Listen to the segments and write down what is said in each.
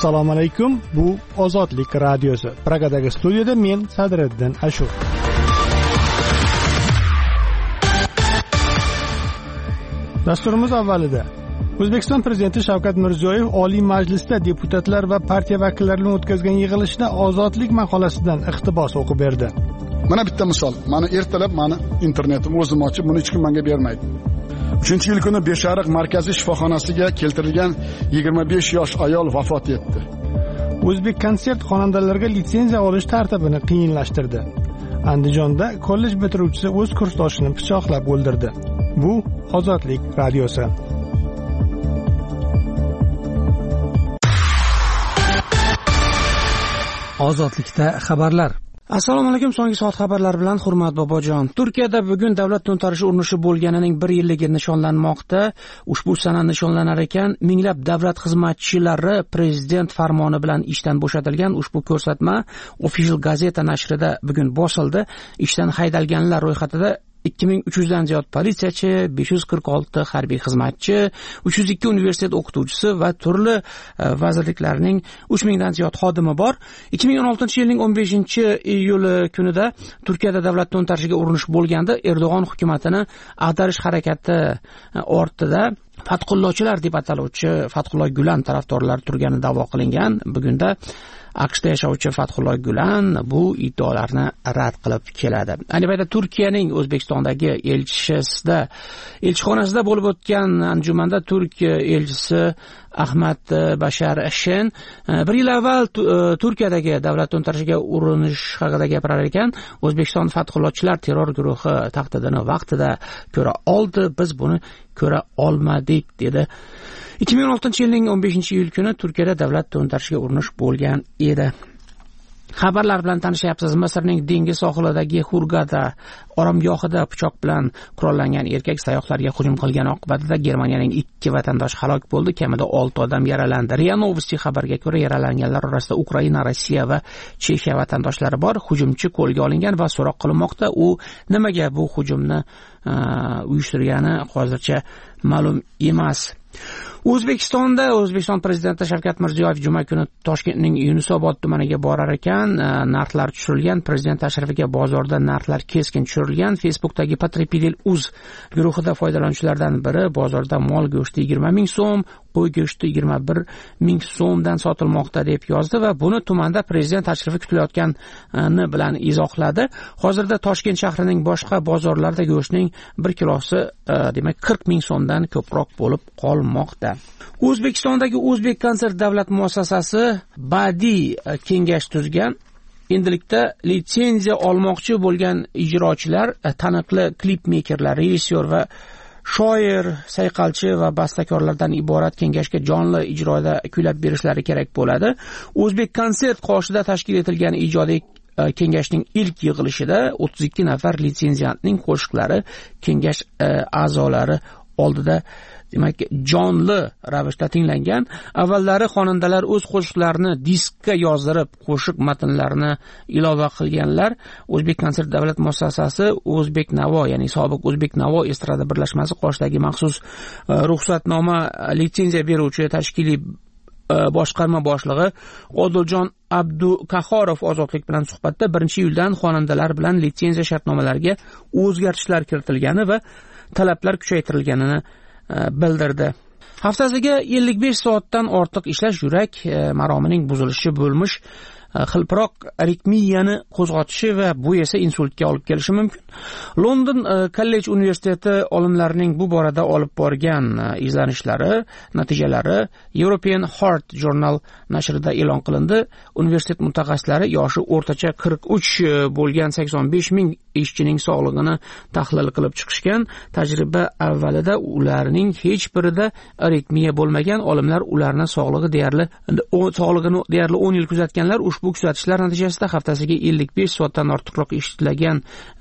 Assalomu alaykum. Bu Ozodlik radiosi. Pragadagi studiyada men Sadriddin Ashur. Dasturimiz avvalida O'zbekiston prezidenti Shavkat Mirziyoyev Oliy Majlisda deputatlar va partiya vakillarini o'tkazgan yig'ilishda ozodlik maqolasidan iqtibos o'qib berdi. Mana bitta misol. Mana ertalab meni internetim o'zim ochib, buni hech kim menga bermaydi. 3-yil kuni Beshariq markaziy shifoxonasiga keltirilgan 25 yosh ayol vafot etdi. O'zbek konsert xonandalariga litsenziya olish tartibini qiyinlashtirdi. Andijonda kollej bitiruvchisi o'z kursdoshini pichoqlab o'ldirdi. Bu Ozodlik radiosi. Ozodlikda xabarlar. Assalomu alaykum. So'nggi soat xabarlari bilan Hurmat Bobojon. Turkiyada bugun davlat to'ntarishi urinishi bo'lganining 1 yilligi nishonlanmoqda. Ushbu sana nishonlanar ekan, minglab davlat xizmatchilari prezident farmoni bilan ishdan bo'shatilgan. Ushbu ko'rsatma Official Gazeta nashrida bugun bosildi. Ishdan haydalganlar ro'yxatida 2300 dan ziyod politsiyachi, 546 harbiy xizmatchi, 302 universitet o'qituvchisi va turli vazirliklarning 3000 dan ziyod xodimi bor. 2016-yilning 15-iyuli kunida Turkiyada davlat to'ntarishiga urinish bo'lganda Erdo'g'on hukumatini ag'darish harakati ortida Fathullochilar deb ataluvchi Fathulloh Gulen tarafdorlari turgani da'vo qilingan. Bugunda AQShda yashovchi Fathulloh Gulen bu iddaolarni rad qilib keladi. Ayni paytda Turkiyaning O'zbekistondagi elchixonasida bo'lib o'tgan anjumanda Turkiya elchisi Ahmad Bashar Shen 1 yil avval Turkiyadagi davlat to'ntarishiga urinish haqida gapirar ekan. O'zbekiston Fathullochilar terror guruhi tahdidini vaqtida ko'ra oldi, biz buni ko'ra olmadik dedi. 2016-yilning 15-iyul kuni Turkiyada davlat to'ntarishiga urinish bo'lgan edi. Xabarlar bilan tanishyapsiz. Misrning dengiz sohilidagi Hurgada oromgohida pichoq bilan qurollangan erkak sayyohlarga hujum qilgani oqibatida Germaniyaning 2 vatandoshi halok bo'ldi, kamida 6 odam yaralandi. RIA Novosti xabarga ko'ra, yaralanganlar orasida Ukraina, Rossiya va Chexiya vatandoshlari bor. Hujumchi qo'lga olingan va so'roq qilinmoqda. U nimaga bu hujumni uyushtirgani hozircha ma'lum emas. O'zbekiston prezidenti Shavkat Mirziyoyev juma kuni Toshkentning Yunusobod tumaniga borar ekan. Narxlar tushirilgan. Prezident tashrifiga bozorda narxlar keskin tushirilgan. Facebookdagi Patripidel.uz guruhida foydalanuvchilardan biri bozorda mol go'shti 20 ming so'm, qo'y go'shti 21 ming so'mdan sotilmoqda deb yozdi va buni tumanda prezident tashrifi kutilayotgani bilan izohladi. Hozirda Toshkent shahrining boshqa bozorlarida go'shtning 1 kilosi demak 40 ming so'mdan ko'proq bo'lib qolmoqda. O'zbekistondagi O'zbek konsert davlat muassasasi badiiy kengash tuzgan. Endilikda litsenziya olmoqchi bo'lgan ijrochilar, taniqli klipmekerlar, rejissyor va shoir, sayqalchi va bastakorlardan iborat kengashga jonli ijroda kuylab berishlari kerak bo'ladi. O'zbek konsert qoshida tashkil etilgan ijodiy kengashning ilk yig'ilishida 32 nafar litsenziyantning qo'shiqlari kengash a'zolari oldida demak jonli ravishda tinglangan. Avvallari xonandalar o'z qo'shiqlarini diskka yozdirib, qo'shiq matnlarini ilova qilganlar. O'zbek konsert davlat muassasasi O'zbek Navo, ya'ni sobiq O'zbek Navo estrada birlashmasi qoshidagi maxsus ruxsatnoma litsenziya beruvchi tashkiliy boshqarma boshlig'i Odiljon Abdukahorov Ozodlik bilan suhbatda 1-iyuldan xonandalar bilan litsenziya shartnomalariga o'zgartishlar kiritilgani va talablar kuchaytirilganini bildirdi. Haftasiga 55 soatdan ortiq ishlash yurak maromining buzilishi bo'lmish xilpiroq aritmiyani qo'zg'atishi va bu esa insultga olib kelishi mumkin. London kollej universiteti olimlarining bu borada olib borgan izlanishlari natijalari European Heart Journal nashrida e'lon qilindi. Universitet mutaxassislari yoshi o'rtacha 43 bo'lgan 85 ming ishchining sog'lig'ini tahlil qilib chiqishgan. Tajriba avvalida ularning hech birida aritmiya bo'lmagan. Olimlar ularning sog'lig'ini deyarli 10 yil kuzatganlar. Ushbu kuzatishlar natijasida haftasiga 55 soatdan ortiqroq ishlagan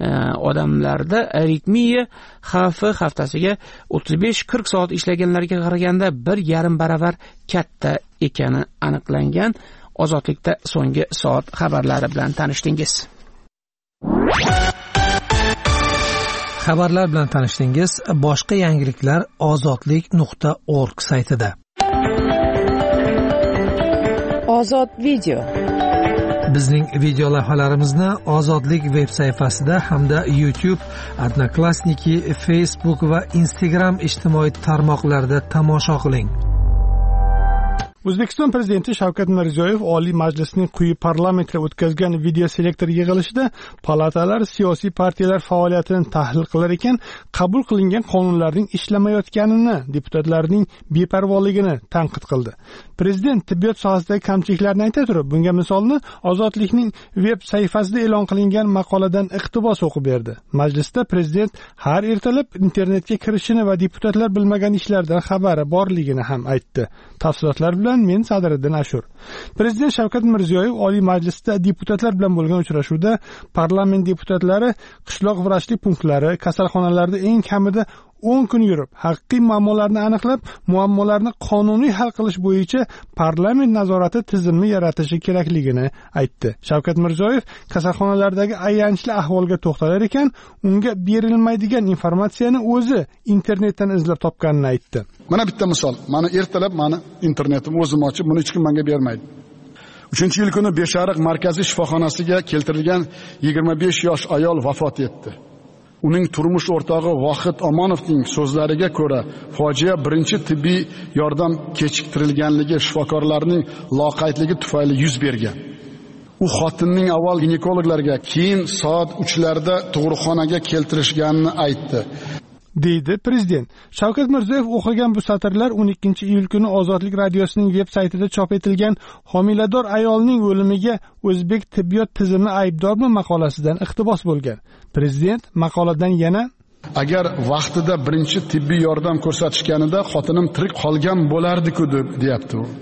odamlarda aritmiya xavfi haftasiga 35-40 soat ishlaganlarga qaraganda 1,5 baravar katta ekani aniqlangan. Ozodlikda so'nggi soat xabarlari bilan tanishdingiz. Xabarlar bilan tanishdingiz. Boshqa yangiliklar ozodlik.org saytida. Ozod video. Bizning video lavhalarimizni Ozodlik veb sayfasida hamda YouTube, Odnoklassniki, Facebook va Instagram ijtimoiy tarmoqlarida tomosha qiling. O'zbekiston Prezidenti Shavkat Mirziyoyev Oliy Majlisning quyi parlamentda o'tkazgan video selektor yig'ilishida palatalar siyosiy partiyalar faoliyatini tahlil qilar ekan, qabul qilingan qonunlarning ishlamayotganini, deputatlarning beparvoligini tanqid qildi. Prezident tibbiyot sohasidagi kamchiliklarni ayta turib, bunga misolni Ozodlikning veb sayfasida e'lon qilingan maqoladan iqtibos o'qib berdi. Majlisda prezident har ertalab internetga kirishini va deputatlar bilmagan ishlardan xabari borligini ham aytdi. Tafsilotlar bilan men Sadriddin Ashur. Prezident Shavkat Mirziyoyev Oliy Majlisda deputatlar bilan bo'lgan uchrashuvda parlament deputatlari qishloq vrachlik punktlari, kasalxonalarda eng kamida 10 kun yurib, haqiqiy muammolarni aniqlab, muammolarni qonuniy hal qilish bo'yicha parlament nazorati tizimini yaratishi kerakligini aytdi. Shavkat Mirziyoyev kasalxonalardagi ayanchli ahvolga to'xtalar ekan, unga berilmaydigan informatsiyani o'zi internetdan izlab topganini aytdi. Mana bitta misol. Mana ertalab meni internetim o'zim ochib, buni hech kim menga bermaydi. 3-yil kuni Beshariq markaziy shifoxonasiga keltirilgan 25 yosh ayol vafot etdi. Uning turmush o'rtog'i Vohid Omonovning so'zlariga ko'ra, fojia birinchi tibbiy yordam kechiktirilganligi shifokorlarning loqaydligi tufayli yuz bergan. U xotinning avval ginekologlarga, keyin soat 3larda tug'ruqxonaga keltirishganini aytdi. deydi prezident. Shavkat Mirziyoyev o'qigan bu satrlar 12-iyul kuni Ozodlik radiosining veb saytida chop etilgan homilador ayolning o'limiga o'zbek tibbiyot tizimi aybdormi maqolasidan iqtibos bo'lgan. Prezident maqoladan yana agar vaqtida birinchi tibbiy yordam ko'rsatishganida xotinim tirik qolgan bo'lardi-ku deyapti u.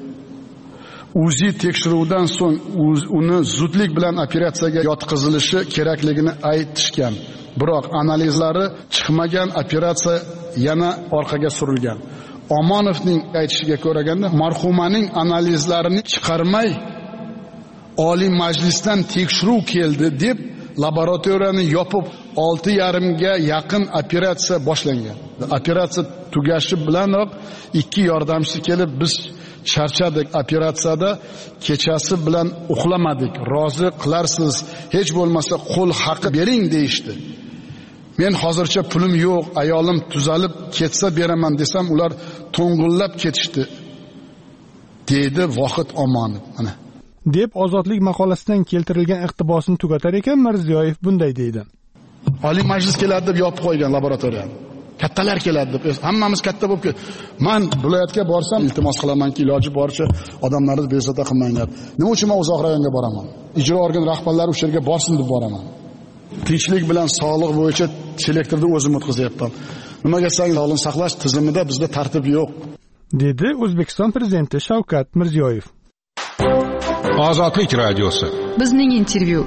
Uzi tekshiruvdan so'ng uni zudlik bilan operatsiyaga yotqizilishi kerakligini aytishgan. Biroq analizlari chiqmagan, operatsiya yana orqaga surilgan. Omonovning aytishiga ko'raganda, marhumaning analizlarini chiqarmay Oliy Majlisdan tekshiruv keldi deb laboratoriyani yopib 6,5 ga yaqin operatsiya boshlangan. Operatsiya tugashi bilanoq 2 yordamchi kelib, biz charchadik, operatsiyada kechasi bilan uxlamadik, rozi qilarsiz, hech bo'lmasa qo'l haqi bering deyishdi. Men hozircha pulim yo'q, ayolim tuzalib ketsa beraman desam, ular to'ng'illab ketishdi, deydi Vohid Omonov. Mana deb Ozodlik maqolasidan keltirilgan iqtibosini tugatar ekan, Mirziyoyev bunday deydi. Oliy Majlis keladi deb yopib qo'ygan laboratoriyani. Kattalar keladi deb, hammamiz katta bo'lib ketdi. Men viloyatga borsam, iltimos qilamanki, iloji boricha odamlarni bezovta qilmanglar. Nima uchun men uzoq rayonga boraman? Ijro organ rahbarlari o'sha yerga borsin deb boraman. Tinchlik bilan sog'liq bo'yicha selektorda o'zim o'tkazyapman. Nimaga sangiz sog'liqni saqlash tizimida bizda tartib yo'q, dedi O'zbekiston prezidenti Shavkat Mirziyoyev. Ozodlik radiosi. Bizning intervyu.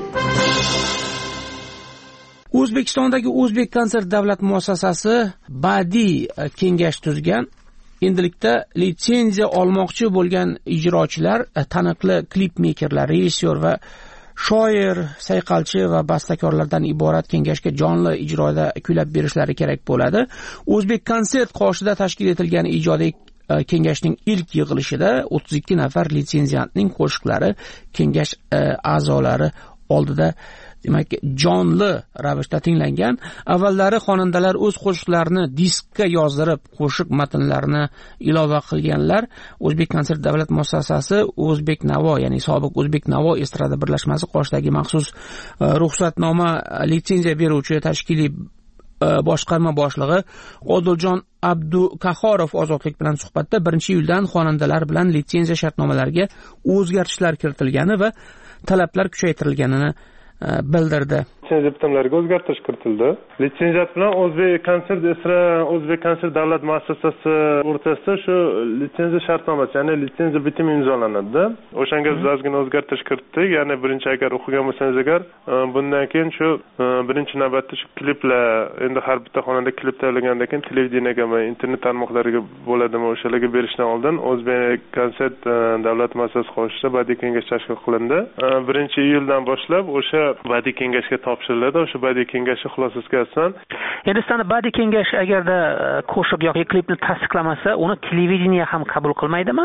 O'zbekistondagi O'zbek konsert davlat muassasasi badiiy kengash tuzgan. Endilikda litsenziya olmoqchi bo'lgan ijrochilar, taniqli klip mekerlar, rejissyor va shoir, sayqalchi va bastakorlardan iborat kengashga jonli ijroda kuylab berishlari kerak bo'ladi. O'zbek konsert qoshida tashkil etilgan ijodiy kengashning ilk yig'ilishida 32 nafar litsenziyantning qo'shiqlari kengash a'zolari oldida demak jonli ravishda tinglangan. Avvallari xonandalar o'z qo'shiqlarini diskka yozdirib, qo'shiq matnlarini ilova qilganlar. O'zbek konsert davlat muassasasi O'zbek Navo, ya'ni sobiq O'zbek Navo estrada birlashmasi qoshidagi maxsus ruxsatnoma litsenziya beruvchi tashkiliy boshqarma boshlig'i Odiljon Abdukahorov Ozodlik bilan suhbatda 1-iyuldan xonandalar bilan litsenziya shartnomalariga o'zgartishlar kiritilgani va talablar kuchaytirilganini bildirdi. Litsenziya bitimlariga o'zgartirish kiritildi. Litsenziyat bilan O'zbek konsert davlat muassasasi o'rtasida shu litsenziya shartnomasi, ya'ni litsenziya bitimi imzolanadi. O'shanga biz ozgina o'zgartirish kiritdik. Ya'ni birinchi agar o'qigan bo'lsangiz agar, bundan keyin shu birinchi navbatda shu kliplar, endi har bitta xonanda klip tayyorlagandan keyin televideniyaga va internet tarmoqlariga bo'ladimi, o'shalarga berishdan oldin O'zbek konsert davlat muassasasi qoshida badiiy kengash tashkil qilindi. 1-iyuldan boshlab o'sha badiiy kengashga topshiriladi. O'sha badiiy kengashning xulosasiga asosan Hindiston badiiy kengash agarda qo'shiq yoki klipni tasdiqlamasa, uni televideniya ham qabul qilmaydimi?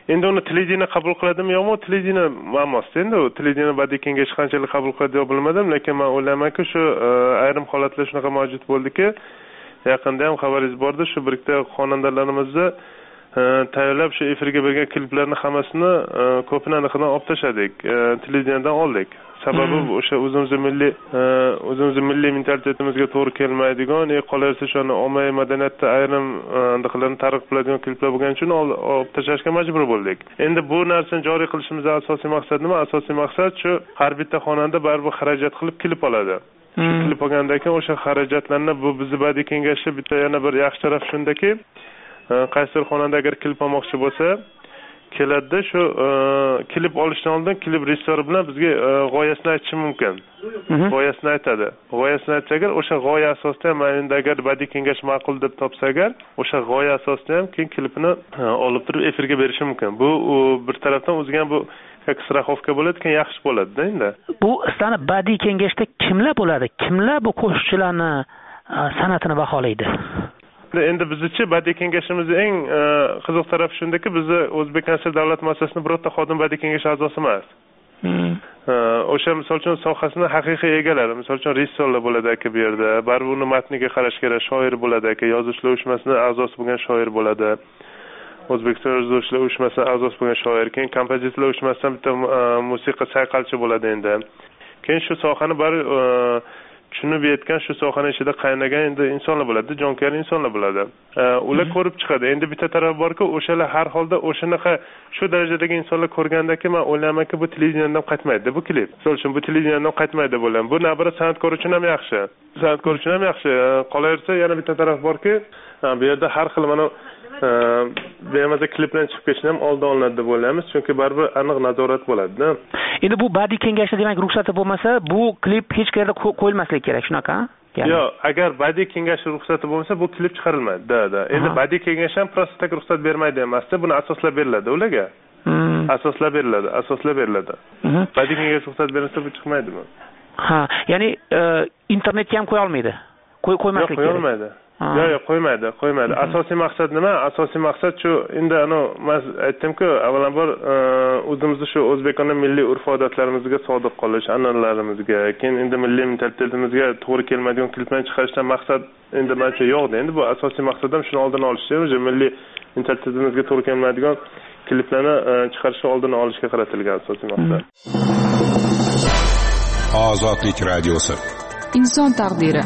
endi uni televideniye qabul qiladimi yo'qmi, televideniye muammosida. Endi u televideniye badiiy kengash qanchalik qabul qiladi yo bilmadim, lekin men o'ylaymanki, shu ayrim holatlar shunaqa mavjud bo'ldiki, yaqinda ham xabaringiz bordi, shu bir ikkita xonandalarimizni tayyorlab shu efirga bergan kliplarni hammasini ko'pini aniqdan olib tashladik, televideniyadan oldik. Sababi o'sha o'zimiz milliy mentalitetimizga to'g'ri kelmaydigan, qolaversa shuni ommaviy madaniyatda ayrim aniqlarni targ'ib qiladigan kliplar bo'lgani uchun olib tashlashga majbur bo'ldik. Endi bu narsani joriy qilishimizning asosiy maqsadi nima? Asosiy maqsad shu har bitta xonanda baribir xarajat qilib klip oladi. Shu klip olgandan keyin o'sha xarajatlarni bu bizni badiiy kengashi bitta yana bir yaxshi taraf shundaki, qaysidir xonanda agar klip olmoqchi bo'lsa, keladi, shu klip olishdan oldin klip rejissyori bilan bizga g'oyasini aytishi mumkin. G'oyasini aytadi. G'oyasini aytsa agar o'sha g'oya asosida ham endi agar badiiy kengash ma'qul deb topsa agar, o'sha g'oya asosida ham keyin klipini olib turib efirga berishi mumkin. Bu bir tarafdan o'ziga ham bu straxovka bo'ladi, keyin yaxshi bo'ladi-da endi. Bu sizlarning badiiy kengashda kimlar bo'ladi? Kimlar bu qo'shiqchilarni san'atini baholaydi? Endi bizcha badiiy kengashimizning eng qiziq tarafi shundaki, bizni O'zbekkonsert davlat muassasasining birorta xodim badiiy kengash a'zosi emas. O'sha misol uchun sohasini haqiqiy egalari, misol uchun rejissyorlar bo'ladi aka bu yerda, baribir uni matniga qarash kerak, shoir bo'ladi aka, yozuvchilar uyushmasining a'zosi bo'lgan shoir bo'ladi. O'zbekiston yozuvchilar uyushmasining a'zosi bo'lgan shoir, keyin kompozitorlar uyushmasidan bitta musiqa sayqalchi bo'ladi endi. Keyin shu sohani baribir tushunib yetgan, shu sohani ichida qaynagan endi insonlar bo'ladi, jonkuyar insonlar bo'ladi. Ular ko'rib chiqadi. Endi bitta taraf borki, o'shalar har holda o'shanaqa shu darajadagi insonlar ko'rgandaki, men o'ylaymanki, bu televideniyadan qaytmaydi bu klip. Misol uchun bu televideniyadan qaytmaydi deb o'ylayman. Bu nabara san'atkor uchun ham yaxshi. San'atkor uchun ham yaxshi. Qolaversa, yana bitta taraf borki, bu yerda har xil mana bemazza klipdan chiqib ketishni ham oldin olinadi deb o'ylaymiz, chunki baribir aniq nazorat bo'ladi-da. Endi bu badiiy kengashda demak ruxsati bo'lmasa, bu klip hech qayerda qo'yilmasligi kerak, shunaqa? Yo'q, agar badiiy kengash ruxsati bo'lmasa, bu klip chiqarilmaydi. Da. Endi badiiy kengash ham prosta tak ruxsat bermaydi emasda, buni asoslab beriladi ularga. Asoslab beriladi. Badiiy kengash ruxsat bermasa, bu chiqmaydimi? Ha, ya'ni internetga ham qo'ya olmaydi. Qo'ymaslik kerak. Qo'yolmaydi. Yo'q, qo'ymaydi. Asosiy maqsad nima? Asosiy maqsad shu, endi men aytdim-ku, avvalambor o'zimizni shu O'zbekistonning milliy urf-odatlarimizga sodiq qolish, an'analarimizga, keyin endi milliy mentalitetimizga to'g'ri kelmaydigan kliplarni chiqarishdan maqsad endi menimcha yo'qda. Endi bu asosiy maqsad ham shuni oldini olish, o'sha milliy mentalitetimizga to'g'ri kelmaydigan kliplarni chiqarishni oldini olishga qaratilgan asosiy maqsad. Ozodlik radiosi. Inson taqdiri.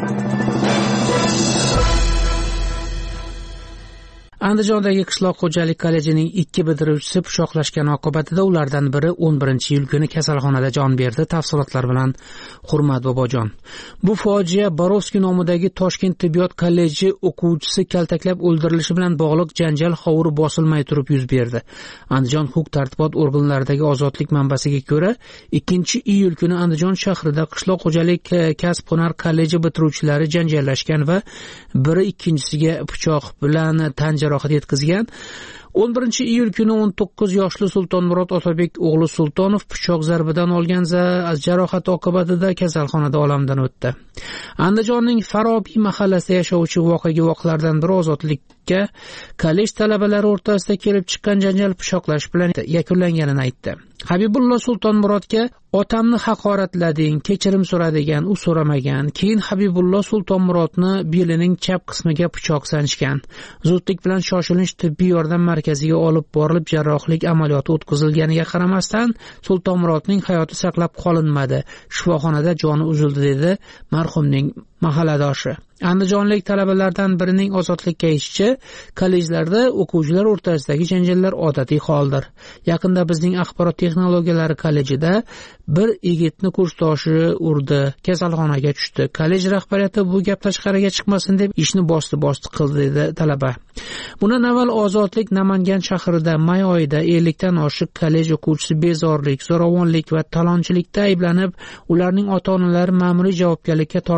Andijondagi qishloq xo'jalik kollejining 2 bitiruvchisi pichoqlashgani oqibatida ulardan biri 11-iyul kuni kasalxonada jon berdi. Tafsilotlar bilan Hurmat Bobojon. Bu fojia Borovskiy nomidagi Toshkent tibbiyot kolleji o'quvchisi kaltaklab o'ldirilishi bilan bog'liq janjal hovuri bosilmay turib yuz berdi. Andijon huquq-tartibot organlaridagi ozodlik manbasiga ko'ra, 2-iyul kuni Andijon shahrida qishloq xo'jalik kasb-hunar kolleji bitiruvchilari janjallashgan va biri ikkinchisiga pichoq bilan tan jarohat yetkazgan. 11-iyul kuni 19 yoshli Sultonmurod Otabek o'g'li Sultonov pichoq zarbidan olgan jarohat oqibatida kasalxonada olamdan o'tdi. Andijonning Farobiy mahallasida yashovchi voqealardan biri ozodlikka kollej talabalari o'rtasida kelib chiqqan janjal pichoqlash bilan yakunlanganini aytdi. Habibullo Sultonmurodga otamni haqoratlading, kechirim so'radigan, u so'ramagan. Keyin Habibullo Sultonmurodni belining chap qismiga pichoq sanchgan. Zudlik bilan shoshilinch tibbiy yordam markaziga olib borilib jarrohlik amaliyoti o'tkazilganiga qaramasdan Sultonmurodning hayoti saqlab qolinmadi. Shifoxonada joni uzildi dedi marhumning mahalladoshi. Andijonlik talabalardan birining ozodlikka aytishicha, kollejlarda o'quvchilar o'rtasidagi janjallar odatiy holdir. Yaqinda bizning axborot texnologiyalari kollejida bir yigitni kursdoshi urdi, kasalxonaga tushdi. Kollej rahbariyati bu gap tashqariga chiqmasin deb ishni bosti qildi dedi talaba. Bundan avval Ozodlik Namangan shahrida may oyida 50 dan oshiq kollej o'quvchisi bezorilik, zo'ravonlik va talonchilikda ayblanib, ularning ota-onalari ma'muriy javobgarlikka tortilgani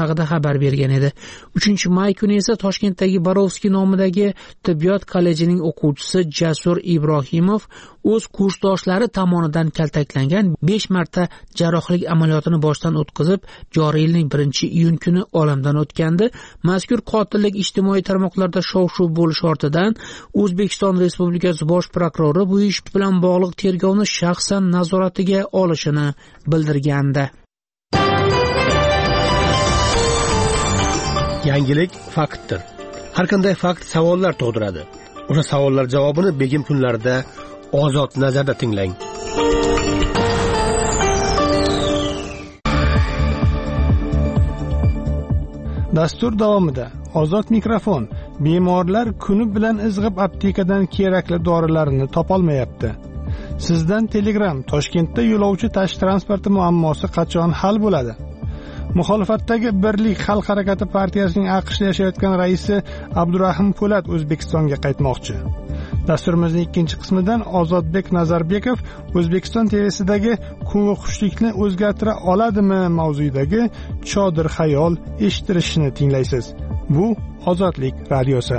haqida xabar bergan edi. 3-may kuni esa Toshkentdagi Borovskiy nomidagi tibbiyot kollejining o'quvchisi Jasur Ibrohimov o'z kursdoshlari tomonidan kaltaklangan 5 marta jarrohlik amaliyotini boshdan o'tkazib, joriy yilning 1-iyun kuni olamdan o'tgandi. Mazkur qotillik ijtimoiy tarmoqlarda shov-shuv bo'lish ortidan O'zbekiston Respublikasi bosh prokurori bu ish bilan bog'liq tergovni shaxsan nazoratiga olishini bildirgandi. Yangilik faktdir. Har qanday fakt savollar tug'diradi. O'sha savollar javobini begim kunlarida Ozod nazarda tinglang. Dastur davomida Ozod mikrofon bemorlar kuni bilan izg'ib aptekadan kerakli dorilarini topolmayapti. Sizdan Telegram: Toshkentda yo'lovchi tashqi transporti muammosi qachon hal bo'ladi? Muxolifatdagi Birlik xalq harakati partiyasining AQShda yashayotgan raisi Abdurahim Po'lat O'zbekistonga qaytmoqchi. Dasturimizning ikkinchi qismidan Ozodbek Nazarbekov O'zbekiston TV'sidagi ko'ngilxushlikni o'zgartira oladimi mavzuidagi chodir xayol eshittirishni tinglaysiz. Bu Ozodlik radiosi.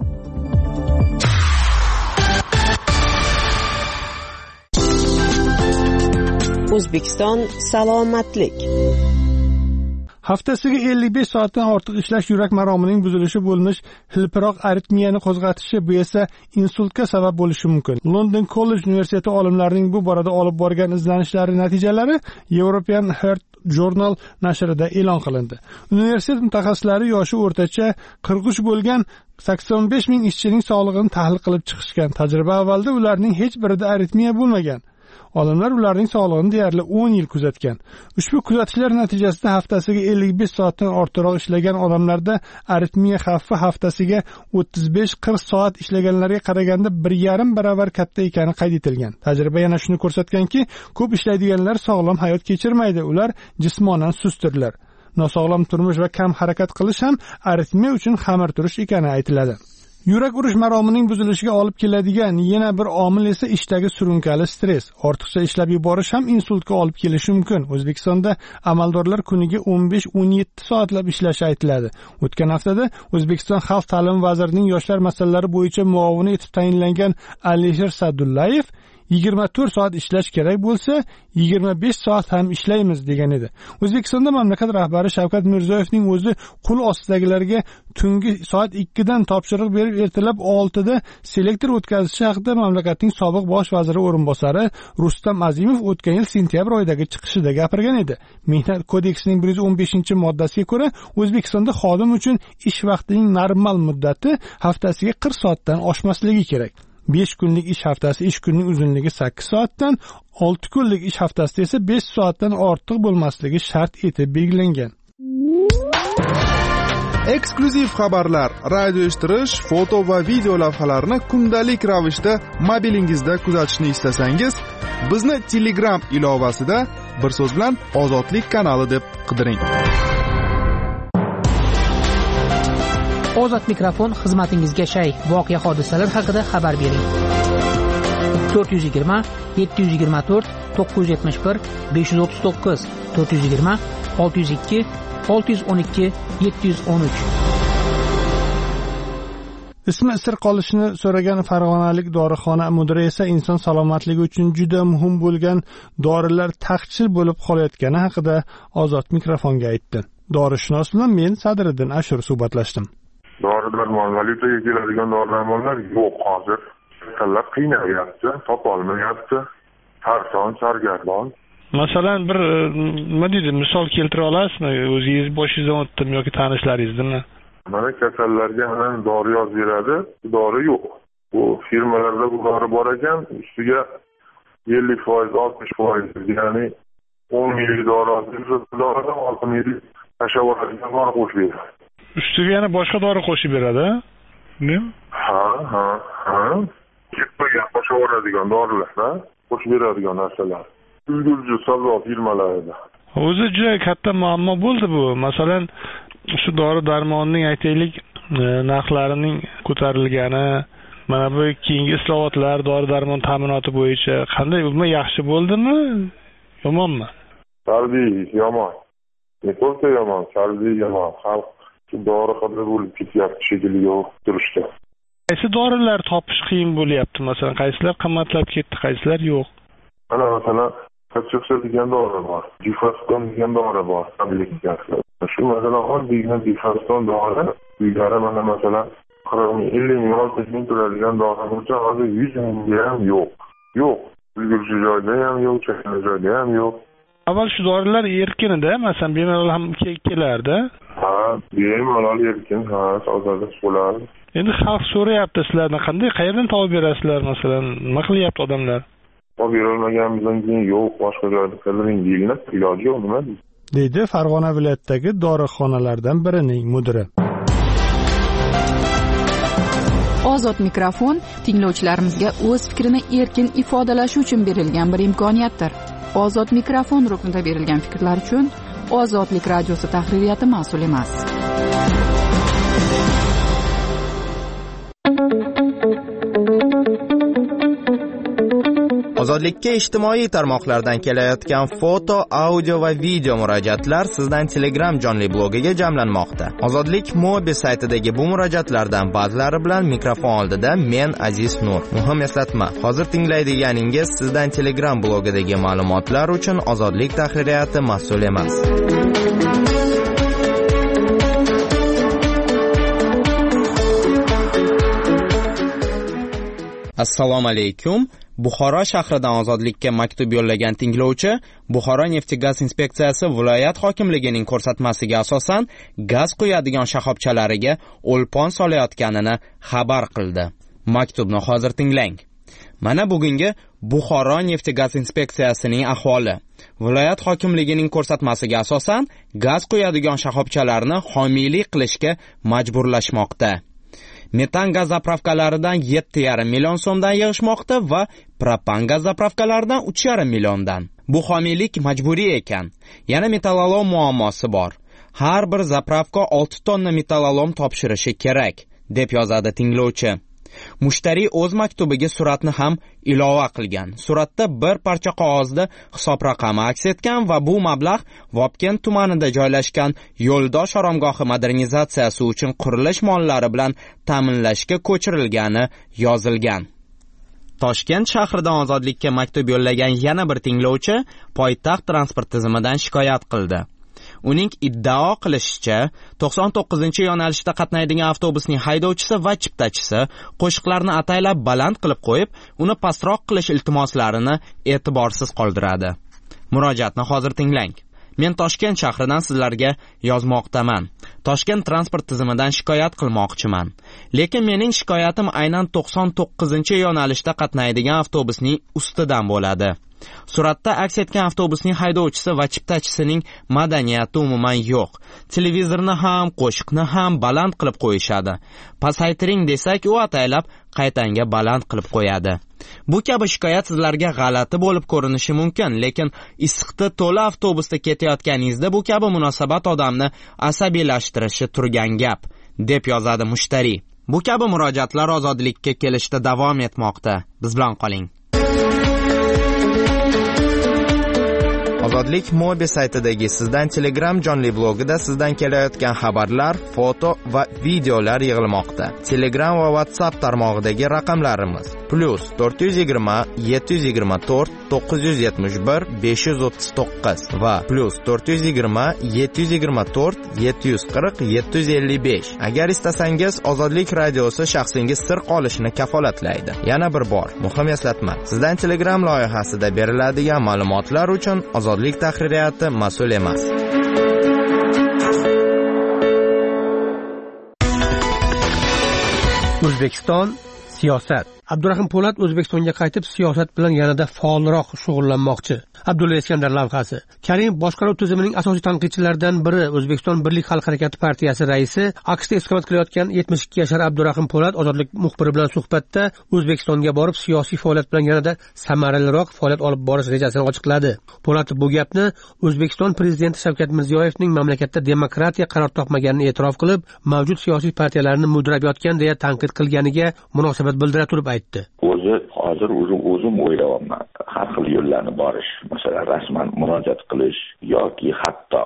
O'zbekiston salomatlik. Haftasiga 55 soatdan ortiq ishlash yurak maromining buzilishi bo'lmish hilpiroq aritmiyani qo'zg'atishi, bu esa insultga sabab bo'lishi mumkin. London College universiteti olimlarining bu borada olib borgan izlanishlari natijalari European Heart Journal nashrida e'lon qilindi. Universitet mutaxassislari yoshi o'rtacha 43 bo'lgan 85 ming ishchining sog'lig'ini tahlil qilib chiqishgan. Tajriba avvalda ularning hech birida aritmiya bo'lmagan. Olimlar ularning sog'lig'ini deyarli 10 yil kuzatgan. Ushbu kuzatishlar natijasida haftasiga 55 soatdan ortiqroq ishlagan odamlarda aritmiya xavfi haftasiga 35-40 soat ishlaganlarga qaraganda 1,5 barobar katta ekani qayd etilgan. Tajriba yana shuni ko'rsatganki, ko'p ishlaydiganlar sog'lom hayot kechirmaydi. Ular jismonan sustdirlar. Nosog'lom turmush va kam harakat qilish ham aritmiya uchun xamir turish ekani aytiladi. Yurak urish maromining buzilishiga olib keladigan yana bir omil esa ishdagi surunkali stress. Ortiqcha ishlab yuborish ham insultga olib kelishi mumkin. O'zbekistonda amaldorlar kuniga 15-17 soatlab ishlashi aytiladi. O'tgan haftada O'zbekiston Xalq ta'limi vazirining yoshlar masalalari bo'yicha muovini etib tayinlangan Alisher Sadullayev 24 soat ishlash kerak bo'lsa, 25 soat ham ishlaymiz degan edi. O'zbekistonda mamlakat rahbari Shavkat Mirziyoyevning o'zi qul ostidagilarga tungi soat 2 dan topshiriq berib, ertalab 6 da selektor o'tkazishi haqida mamlakatning sobiq bosh vaziri o'rinbosari Rustam Azimov o'tgan yil sentyabr oyidagi chiqishida gapirgan edi. Mehnat kodeksining 115-moddasiga ko'ra, O'zbekistonda xodim uchun ish vaqtining normal muddati haftasiga 40 soatdan oshmasligi kerak. 5 kunlik ish haftasi ish kunining uzunligi 8 soatdan, 6 kunlik ish haftasida esa 5 soatdan ortiq bo'lmasligi shart etib belgilangan. Eksklyuziv xabarlar, radio eshittirish, foto va video lavhalarni kundalik ravishda mobilingizda kuzatishni istasangiz, bizni Telegram ilovasida bir so'z bilan Ozodlik kanali deb qidiring. Ozod mikrofon xizmatingizga shay. Voqea hodisalar haqida xabar bering. 420 724 971 539 420 602 612 713. Ismi sir qolishini so'ragan farg'onalik dorixona mudiri esa inson salomatligi uchun juda muhim bo'lgan dorilar taqchil bo'lib qolayotgani haqida Ozod mikrofonga aytdi. Dorishunos bilan men Sadriddin Ashur suhbatlashdim. Dori-darmon, valyutaga keladigan dori-darmonlar yo'q hozir. Kasallar qiynayapti, topolmayapti. Sarson, sargardon. Masalan, bir nima deydi, misol keltira olasizmi? O'zingiz boshingizdan o'tdimi yoki tanishlaringizdami? Mana kasallarga ham dori yozib beradi, dori yo'q. Bu firmalarda bu dori bor ekan, ustiga 50%, 60%, ya'ni 10 ml dori doridan 6 ml tashlab oladigan dori qo'shib beradi. Ustiga yana boshqa dori qo'shib beradi, ha? Ketmagan qo'shib oladigan dorilar, qo'shib beradigan narsalar. Ulgurji savdo firmalarida. O'zi juda katta muammo bo'ldi bu. Masalan, shu dori-darmonning aytaylik narxlarining ko'tarilgani, mana bu keyingi islohotlar dori-darmon ta'minoti bo'yicha qanday, umuman yaxshi bo'ldimi, yomonmi? Tabiiy, yomon. ne ko'rsa yomon, salbiy yomon. Xalq shu dori qadri bo'lib ketyapti shekilli yo'q turishda. Qaysi dorilar topish qiyin bo'lyapti? Masalan, qaysilar qimmatlab ketdi, qaysilar yo'q? Mana masalan, Kachoqsa degan dori bor, Difaston degan dori bor, shu masalan oddiygina Difaston dori uylari mana masalan 40-50 ming turadigan dori bo'lsa, hozir 100 mingga ham yo'q. Yo'q, ulgurji joyda ham yo'q, chakana joyda ham yo'q. Avval shu dorilar erkin-da, masalan, bemalol ham kelardi. Ha, bemalol erkin, ha, savdoda bo'lardi. Endi xalq so'rayapti sizlardan, qanday, qayerdan topib berasizlar, masalan, nima qilyapti odamlar? Topib berolmaganimizdan keyin yo'q, boshqa joyda qidiring deyiladi, iloji yo'q, nima deydi? Deydi Farg'ona viloyatidagi dorixonalardan birining mudiri. Ozod mikrofon tinglovchilarimizga o'z fikrini erkin ifodalashi uchun berilgan bir imkoniyatdir. Ozod mikrofon ruknida berilgan fikrlar uchun Ozodlik radiosi tahririyati mas'ul emas. Ozodlikka ijtimoiy tarmoqlardan kelayotgan foto, audio va video murojaatlar sizdan Telegram jonli blogiga jamlanmoqda. Ozodlik mobil saytidagi bu murojaatlardan ba'zilari bilan mikrofon oldida men Aziz Nur. Muhim eslatma, hozir tinglaydiganingiz sizdan Telegram blogidagi ma'lumotlar uchun Ozodlik tahririyati mas'ul emas. Assalomu alaykum. Buxoro shahridan ozodlikka maktub yo'llagan tinglovchi Buxoro neft-gaz inspeksiyasi viloyat hokimligining ko'rsatmasiga asosan gaz quyadigan shoxobchalariga o'lpon solayotganini xabar qildi. Maktubni hozir tinglang. Mana bugungi Buxoro neft-gaz inspeksiyasining ahvoli. Viloyat hokimligining ko'rsatmasiga asosan gaz quyadigan shoxobchalarni homiylik qilishga majburlashmoqda. Metan gaz zapravkalaridan 7,5 million so'mdan yig'ishmoqda va propan gaz zapravkalaridan 3,5 milliondan. Bu homiylik majburiy ekan. Yana metalolom muammosi bor. Har bir zapravka 6 tonna metalolom topshirishi kerak, deb yozadi tinglovchi. Mushtariy o'z maktubiga suratni ham ilova qilgan. Suratda bir parcha qog'ozda hisob raqami aks etgan va bu mablag' Vobkent tumanida joylashgan Yo'ldosh oromgohi modernizatsiyasi uchun qurilish mollari bilan ta'minlashga ko'chirilgani yozilgan. Toshkent shahridan ozodlikka maktub yo'llagan yana bir tinglovchi poytaxt transport tizimidan shikoyat qildi. Uning iddao qilishicha, 99-yo'nalishda qatnaydigan avtobusning haydovchisi va chiptachisi qo'shiqlarni ataylab baland qilib qo'yib, uni pastroq qilish iltimoslarini e'tiborsiz qoldiradi. Murojaatni hozir tinglang. Men Toshkent shahridan sizlarga yozmoqdaman. Toshkent transport tizimidan shikoyat qilmoqchiman. Lekin mening shikoyatim aynan 99-yo'nalishda qatnaydigan avtobusning ustidan bo'ladi. Suratda aks etgan avtobusning haydovchisi va chiptachisining madaniyati umuman yo'q. Televizorni ham, qo'shiqni ham baland qilib qo'yishadi. Pasaytiring desak, u ataylab qaytanga baland qilib qo'yadi. Bu kabi shikoyat sizlarga g'alati bo'lib ko'rinishi mumkin, lekin issiqda to'la avtobusda ketayotganingizda bu kabi munosabat odamni asabiylashtirishga turgan gap, deb yozadi mushtariy. Bu kabi murojaatlar ozodlikka kelishda davom etmoqda. Biz bilan qoling. Ozodlik mobil saytidagi sizdan Telegram jonli blogida sizdan kelayotgan xabarlar, foto va videolar yig'ilmoqda. Telegram va WhatsApp tarmog'idagi raqamlarimiz +420 724 971 539 va +420 724 740 755. Agar istasangiz, Ozodlik radiosi shaxsingiz sir qolishini kafolatlaydi. Yana bir bor, muhim eslatma. Sizdan Telegram loyihasida beriladigan ma'lumotlar uchun Ozodlik tahririyati mas'ul emas. O'zbekiston siyosat. Abdurahim Po'lat O'zbekistonga qaytib siyosat bilan yanada faolroq shug'ullanmoqchi. Abdulla Iskandar lavhasi. Karimov boshqaruv tizimining asosiy tanqidchilaridan biri, O'zbekiston Birlik xalq harakati partiyasi raisi, AQShda istiqomat qilayotgan 72 yashar Abdurahim Po'lat Ozodlik muxbiri bilan suhbatda O'zbekistonga borib siyosiy faoliyat bilan yanada samaraliroq faoliyat olib borish rejasini ochiqladi. Po'lat bu gapni O'zbekiston prezidenti Shavkat Mirziyoyevning mamlakatda demokratiya qaror topmaganini e'tirof qilib, mavjud siyosiy partiyalarni mudrab yotgan deya tanqid qilganiga munosabat bildira turib aytdi. hozir o'zim o'ylayapman. Har xil yo'llarni borish, masalan, rasman murojaat qilish yoki hatto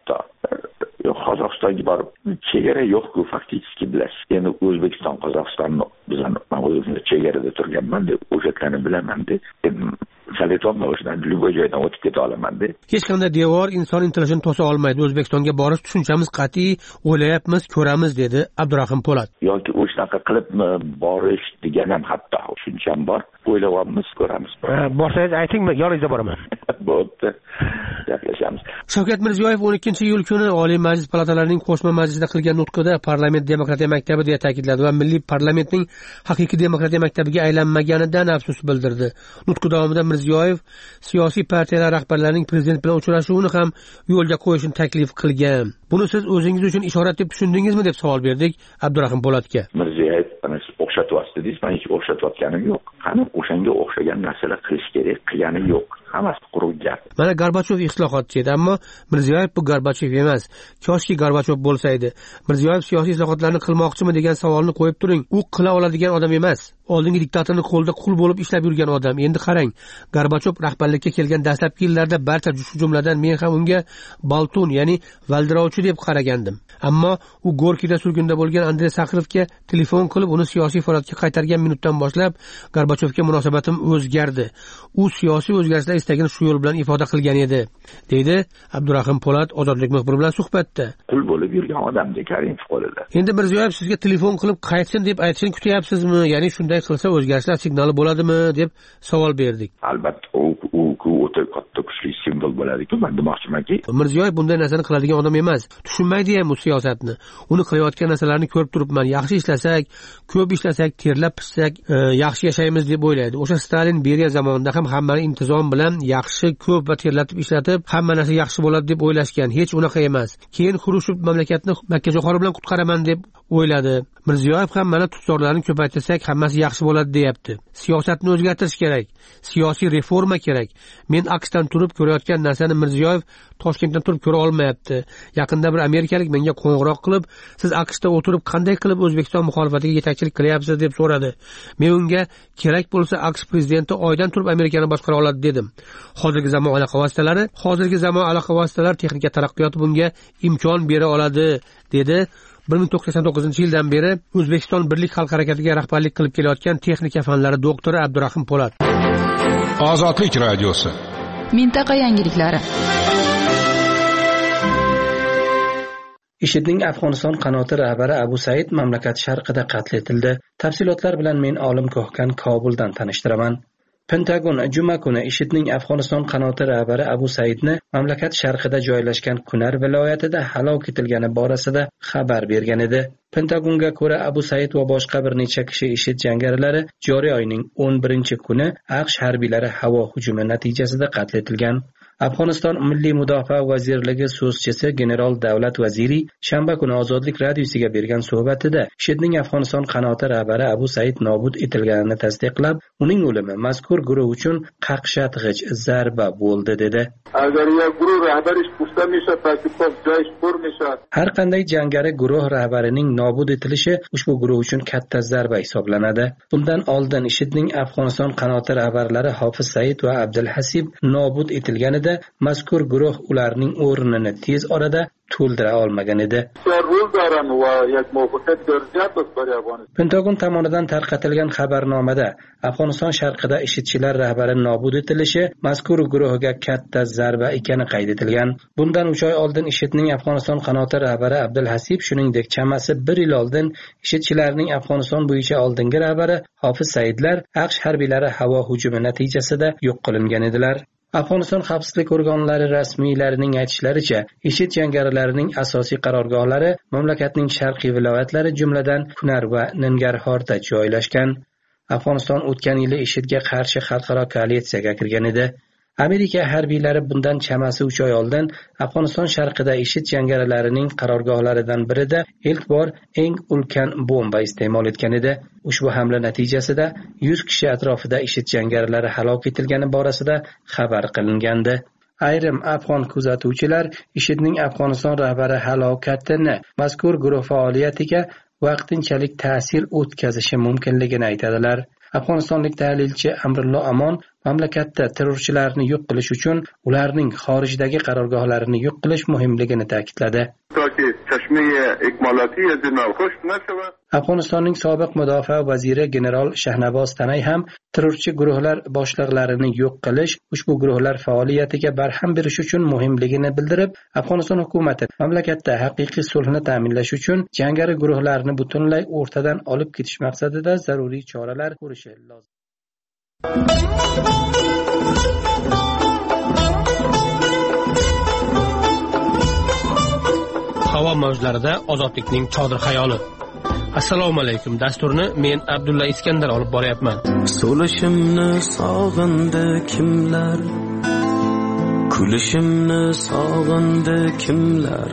Qozog'istonga borib chegara yo'q-ku faktiski bilasiz. Endi O'zbekiston Qozog'istonni men o'zimda chegarada turganman deb o'shalarni bilaman deb Saletomda o'shadan любой joydan o'tib keta olaman deb. Hech qanday devor inson intilishini to'sa olmaydi. O'zbekistonga borish tushunchamiz qat'iy, o'ylayapmiz, ko'ramiz dedi Abdurahim Po'lat. Yoki o'shanaqa qilibmi borish degan ham hatto tushuncham bor. O'ylayapmiz, ko'ramiz. Borsangiz ayting, yoningizda boraman. Bo'pti. Gaplashamiz. Shavkat Mirziyoyev 12-iyul kuni Oliy Majlis palatalarining qo'shma majlisida qilgan nutqida parlament demokratiya maktabi deya ta'kidladi va milliy parlamentning haqiqiy demokratiya maktabiga aylanmaganidan afsus bildirdi. Nutq davomida Mirziyoyev siyosiy partiyalar rahbarlarining prezident bilan uchrashuvini ham yo'lga qo'yishni taklif qilgan. Buni siz o'zingiz uchun ishorat deb tushundingizmi deb savol berdik Abdurahim Po'latga. Mirziyoyev o'xshatyapti deysiz, men hech o'xshatayotganim yo'q. Qani o'shanga o'xshagan narsalar qilish kerak, qilgani yo'q. Hammasi quruq gap. Mana Gorbachov islohotchi edi, ammo Mirziyoyev bu Gorbachov emas. Koshki Gorbachov bo'lsa edi. Mirziyoyev siyosiy islohotlarni qilmoqchimi degan savolni qo'yib turing. U qila oladigan odam emas. Oldingi diktatorning qo'lida qul bo'lib ishlab yurgan odam. Endi qarang, Gorbachov rahbarlikka kelgan dastlabki yillarda barcha shu jumladan men ham unga Baltun, ya'ni valdirovchi deb qaragandim. Ammo u Gorkida surgunda bo'lgan Andrey Sakharovga telefon qilib uni siyosiy faoliyatga qaytargan minutdan boshlab Gorbachovga munosabatim o'zgardi. U siyosiy o'zgarishlar istagini shu yo'l bilan ifoda qilgan edi, deydi Abdurahim Po'lat Ozodlik muxbiri bilan suhbatda. Qul bo'lib yurgan odamdek Karimov qo'lida. Endi Mirziyoyev sizga telefon qilib qaytsin deb aytishini kutyapsizmi? Ya'ni shunday qilsa o'zgarishlar signali bo'ladimi deb savol berdik. Albatta, u o'ta katta kuchli simbol bo'ladi-ku, men demoqchimanki. Mirziyoyev bunday narsani qiladigan odam emas. Tushunmaydi ham bu siyosatni. Uni qilayotgan narsalarni ko'rib turibman. Yaxshi ishlasak, ko'p ishlasak, terlab pishsak, yaxshi yashaymiz deb o'ylaydi. O'sha Stalin Beriya zamonida ham hammani intizom bilan yaxshi, ko'p va terlatib ishlatib, hamma narsa yaxshi bo'ladi deb o'ylashgan. Hech unaqa emas. Keyin Xrushchev mamlakatni makkajo'xori bilan qutqaraman deb o'yladi. Mirziyoyev ham mana tutzorlarni ko'paytirsak, hammasi yaxshi bo'ladi deyapti. Siyosatni o'zgartirish kerak. Siyosiy reforma kerak. Men AQShdan turib ko'rayotgan narsani Mirziyoyev Toshkentdan turib ko'ra olmayapti. Yaqinda bir amerikalik menga qo'ng'iroq qilib, siz AQShda o'tirib qanday qilib O'zbekiston muxolifatiga yetakchilik qilyapsiz deb so'radi. Men unga kerak bo'lsa AQSh prezidenti oydan turib Amerikani boshqara oladi dedim. Hozirgi zamon aloqa vositalari texnika taraqqiyoti bunga imkon bera oladi, dedi. 1989-yildan beri O'zbekiston Birlik xalq harakatiga rahbarlik qilib kelayotgan texnika fanlari doktori Abdurahim Po'lat. Ozodlik radiosi. Mintaqa yangiliklari. IShIDning Afg'oniston qanoti rahbari Abu Said mamlakat sharqida qatl etildi. Tafsilotlar bilan men Olim Ko'hkan Kobuldan tanishtiraman. Pentagon juma kuni IShIDning Afg'oniston qanoti rahbari Abu Saidni mamlakat sharqida joylashgan Kunar viloyatida halok etilgani borasida xabar bergan edi. Pentagonga ko'ra Abu Said va boshqa bir necha kishi IShID jangarilari joriy oyning 11-kuni AQSh harbiylari havo hujumi natijasida qatl etilgan. Afg'oniston Milliy mudofaa vazirligi so'zchisi general Davlat Vaziri shanba kuni Ozodlik radiosiga bergan suhbatida IShIDning Afg'oniston qanoti rahbari Abu Said nobud etilganini tasdiqlab, uning o'limi mazkur guruh uchun qaqshatg'ich zarba bo'ldi dedi. Har qanday jangari guruh rahbarining nobud etilishi ushbu guruh uchun katta zarba hisoblanadi. Bundan oldin IShIDning Afg'oniston qanoti rahbarlari Hofiz Said va Abdulhasib nobud etilganida mazkur guruh ularning o'rnini tez orada to'ldira olmagan edi. Pentagon tomonidan tarqatilgan xabarnomada Afg'oniston sharqida IShIDchilar rahbari nobud etilishi mazkur guruhga katta zarba ekani qayd etilgan. Bundan 3 oy oldin IShIDning Afg'oniston qanoti rahbari Abdulhasib, shuningdek chamasi 1 yil oldin IShIDchilarning Afg'oniston bo'yicha oldingi rahbari Hofiz Saidlar AQSh harbiylari havo hujumi natijasida yo'q qilingan edilar. Afg'oniston xavfsizlik organlari rasmiylarining aytishlaricha, IShID jangarilarining asosiy qarorgohlari mamlakatning sharqiy viloyatlari, jumladan Kunar va Nangarhorda joylashgan. Afg'oniston o'tgan yili IShIDga qarshi xalqaro koalitsiyaga kirgan edi. Amerika harbiylari bundan chamasi 3 oy oldin Afg'oniston sharqida IShID jangarilarining qarorgohlaridan birida ilk bor eng ulkan bomba iste'mol etgan edi. Ushbu hamla natijasida 100 kishi atrofida IShID jangarilari halok etilgani borasida xabar qilingandi. Ayrim afg'on kuzatuvchilar IShIDning Afg'oniston rahbari halokatini mazkur guruh faoliyatiga vaqtinchalik ta'sir o'tkazishi mumkinligini aytadilar. Afg'onistonlik tahlilchi Amrullo Amon mamlakatda terrorchilarni yo'q qilish uchun ularning xorijdagi qarorgohlarini yo'q qilish muhimligini ta'kidladi. Afg'onistonning sobiq mudofaa vaziri general Shahnavoz Tanay ham terrorchi guruhlar boshliqlarini yo'q qilish ushbu guruhlar faoliyatiga barham berish uchun muhimligini bildirib, Afg'oniston hukumati mamlakatda haqiqiy sulhni ta'minlash uchun jangari guruhlarni butunlay o'rtadan olib ketish maqsadida zaruriy choralar ko'rishi lozim. Havo mavjlarida ozodlikning chodir xayoli. Assalomu alaykum. Dasturni men Abdulla Iskandar olib boryapman. So'lishimni sog'indi kimlar? Kulishimni sog'indi kimlar?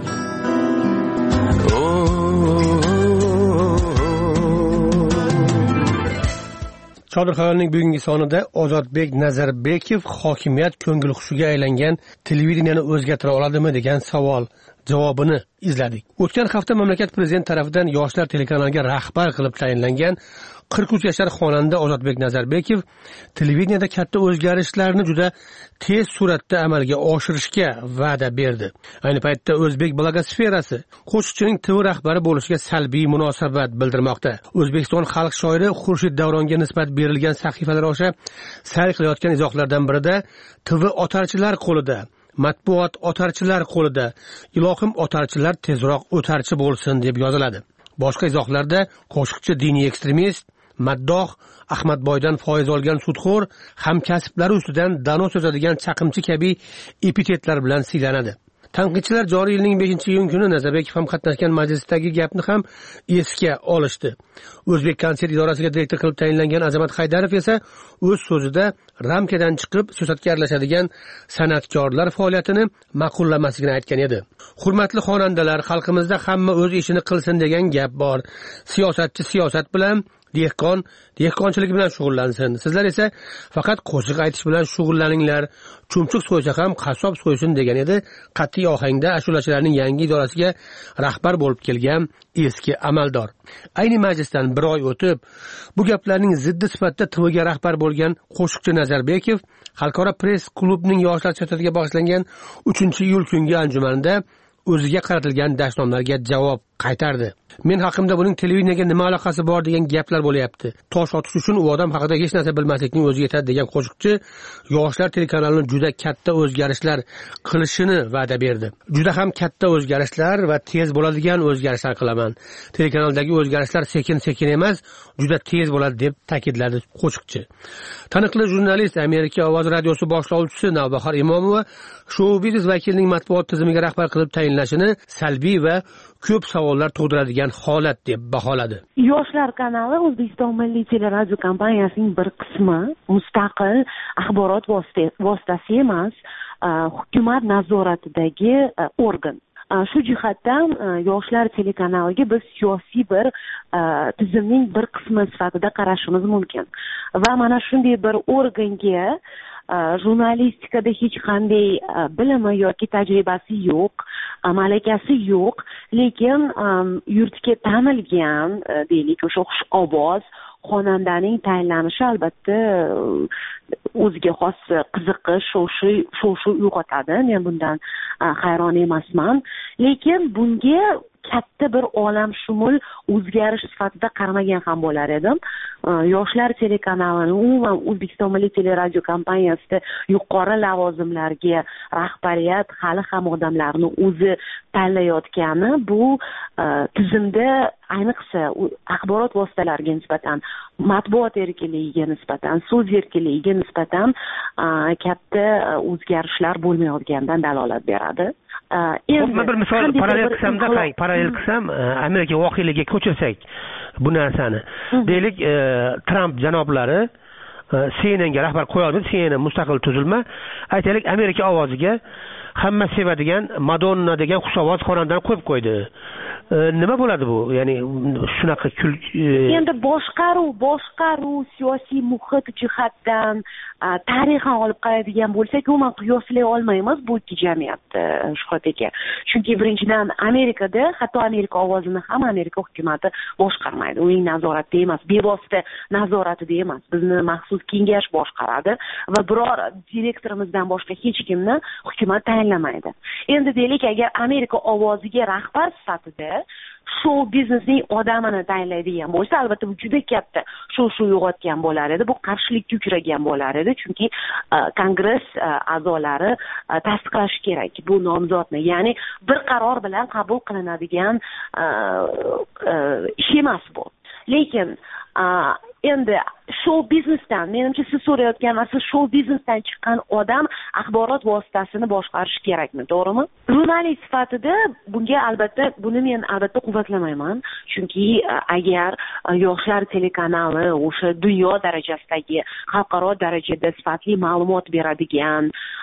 Chodir xayolning bugungi sonida Ozodbek Nazarbekov hokimiyat ko'ngil xushiga aylangan televideniyani o'zgartira oladimi degan savol javobini izladik. O'tgan hafta mamlakat prezidenti tomonidan yoshlar telekanaliga rahbar qilib tayinlangan 43 yashar xonanda Ozodbek Nazarbekov televideniyada katta o'zgarishlarni juda tez suratda amalga oshirishga va'da berdi. Ayni paytda o'zbek blogosferasi qo'shiqchining TV rahbari bo'lishiga salbiy munosabat bildirmoqda. O'zbekiston xalq shoiri Xurshid Davronga nisbat berilgan sahifalar osha sayr qilayotgan izohlardan birida TV otarchilar qo'lida, matbuot otarchilar qo'lida, ilohim otarchilar tezroq o'tarchi bo'lsin deb yoziladi. Boshqa izohlarda qo'shiqchi diniy ekstremist, maddoh, Ahmadboydan foiz olgan sudxo'r, hamkasblari ustidan dano so'zadigan chaqimchi kabi epitetlar bilan siylanadi. Tanqidchilar joriy yilning 5-iyun kuni Nazarbekov ham qatnashgan majlisdagi gapni ham esga olishdi. O'zbek konsert idorasiga direktor qilib tayinlangan Azamat Haydarov esa o'z so'zida ramkadan chiqib siyosatga aralashadigan san'atkorlar faoliyatini ma'qullamasligini aytgan edi. Hurmatli xonandalar, xalqimizda hamma o'z ishini qilsin degan gap bor. Siyosatchi siyosat bilan, dehqon dehqonchilik bilan shug'ullansin. Sizlar esa faqat qo'shiq aytish bilan shug'ullaninglar. Chumchuq so'ysa ham qassob so'ysin degan edi. Qat'iy ohangda ashulachilarning yangi idorasiga rahbar bo'lib kelgan eski amaldor. Ayni majlisdan bir oy o'tib, bu gaplarning ziddi sifatida TVga rahbar bo'lgan qo'shiqchi Nazarbekov Xalqaro press klubning yoshlar siyosatiga bag'ishlangan 3-iyul kungi anjumanida o'ziga qaratilgan dashnomlarga javob qaytardi. Men haqimda buning televideniyaga nima aloqasi bor degan gaplar bo'lyapti. Tosh otish uchun u odam haqida hech narsa bilmaslikning o'zi yetadi degan qo'shiqchi yoshlar telekanalini juda katta o'zgarishlar qilishini va'da berdi. Juda ham katta o'zgarishlar va tez bo'ladigan o'zgarishlar qilaman. Telekanaldagi o'zgarishlar sekin-sekin emas, juda tez bo'ladi deb ta'kidladi qo'shiqchi. Taniqli jurnalist Amerika Ovoz radiosi boshlovchisi Navbahor Imomova shou biznes vakilining matbuot tizimiga rahbar qilib tayinlashini salbiy va ko'p savollar tug'diradigan holat deb baholadi. Yoshlar kanali O'zbekiston Milliy teleradio kompaniyasining bir qismi, mustaqil axborot vositasi emas, hukumat nazoratidagi organ. Shu jihatdan yoshlar telekanaliga biz siyosiy bir tizimning bir qismi sifatida qarashimiz mumkin. Va mana shunday bir organga jurnalistikada hech qanday bilimi yoki tajribasi yo'q, malakasi yo'q, lekin yurtga tanilgan, deylik, o'sha xush ovoz xonandaning tayinlanishi albatta o'ziga xos qiziqish, shov-shuv uyg'otadi. Men bundan hayron emasman, lekin bunga katta bir olamshumul o'zgarish sifatida qaramagan ham bo'lar edim. Yoshlar telekanalini, umuman O'zbekiston Milliy teleradio kompaniyasida yuqori lavozimlarga rahbariyat hali ham odamlarni o'zi tanlayotgani bu tizimda, ayniqsa axborot vositalariga nisbatan, matbuot erkinligiga nisbatan, so'z erkinligiga nisbatan katta o'zgarishlar bo'lmayotganidan dalolat beradi. Men bir misol parallel qilsam, Amerika voqealigiga ko'chirsak bu narsani. Deylik, Trump janoblari CNNga rahbar qo'ya olmadi, CNN mustaqil tuzilma. Aytaylik, Amerika ovoziga hamma sevadigan Madonna degan xushovoz xonandani qo'yib qo'ydi. nima bo'ladi bu? Ya'ni shunaqa endi boshqaruv siyosiy muhit jihatdan tarixan olib qaraydigan bo'lsak, umuman qiyoslay olmaymiz bu ikki jamiyatni, Shuhrat aka. Chunki birinchidan Amerikada, hatto Amerika ovozini ham Amerika hukumati boshqarmaydi. Uning nazoratida emas, bevosita nazoratida emas. Bizni maxsus kengash boshqaradi va biror direktorimizdan boshqa hech kimni hukumat tayinlamaydi. Endi deylik, agar Amerika ovoziga rahbar sifatida show biznesning odamini tayinlaydigan bo'lsa, albatta bu juda katta shuv uyg'otgan bo'lar edi. Bu qarshilikka uchragan bo'lar edi, chunki kongress a'zolari tasdiqlashi kerak bu nomzodni. Ya'ni bir qaror bilan qabul qilinadigan ish emas bu. Lekin endi show biznesdan, menimcha siz so'rayotgansiz, show biznesdan chiqqan odam axborot vositasini boshqarishi kerakmi, to'g'rimi? Jurnalist sifatida bunga buni men albatta quvvatlamayman, chunki agar Yoshlar telekanali o'sha dunyo darajasidagi, xalqaro darajada sifatli ma'lumot beradigan,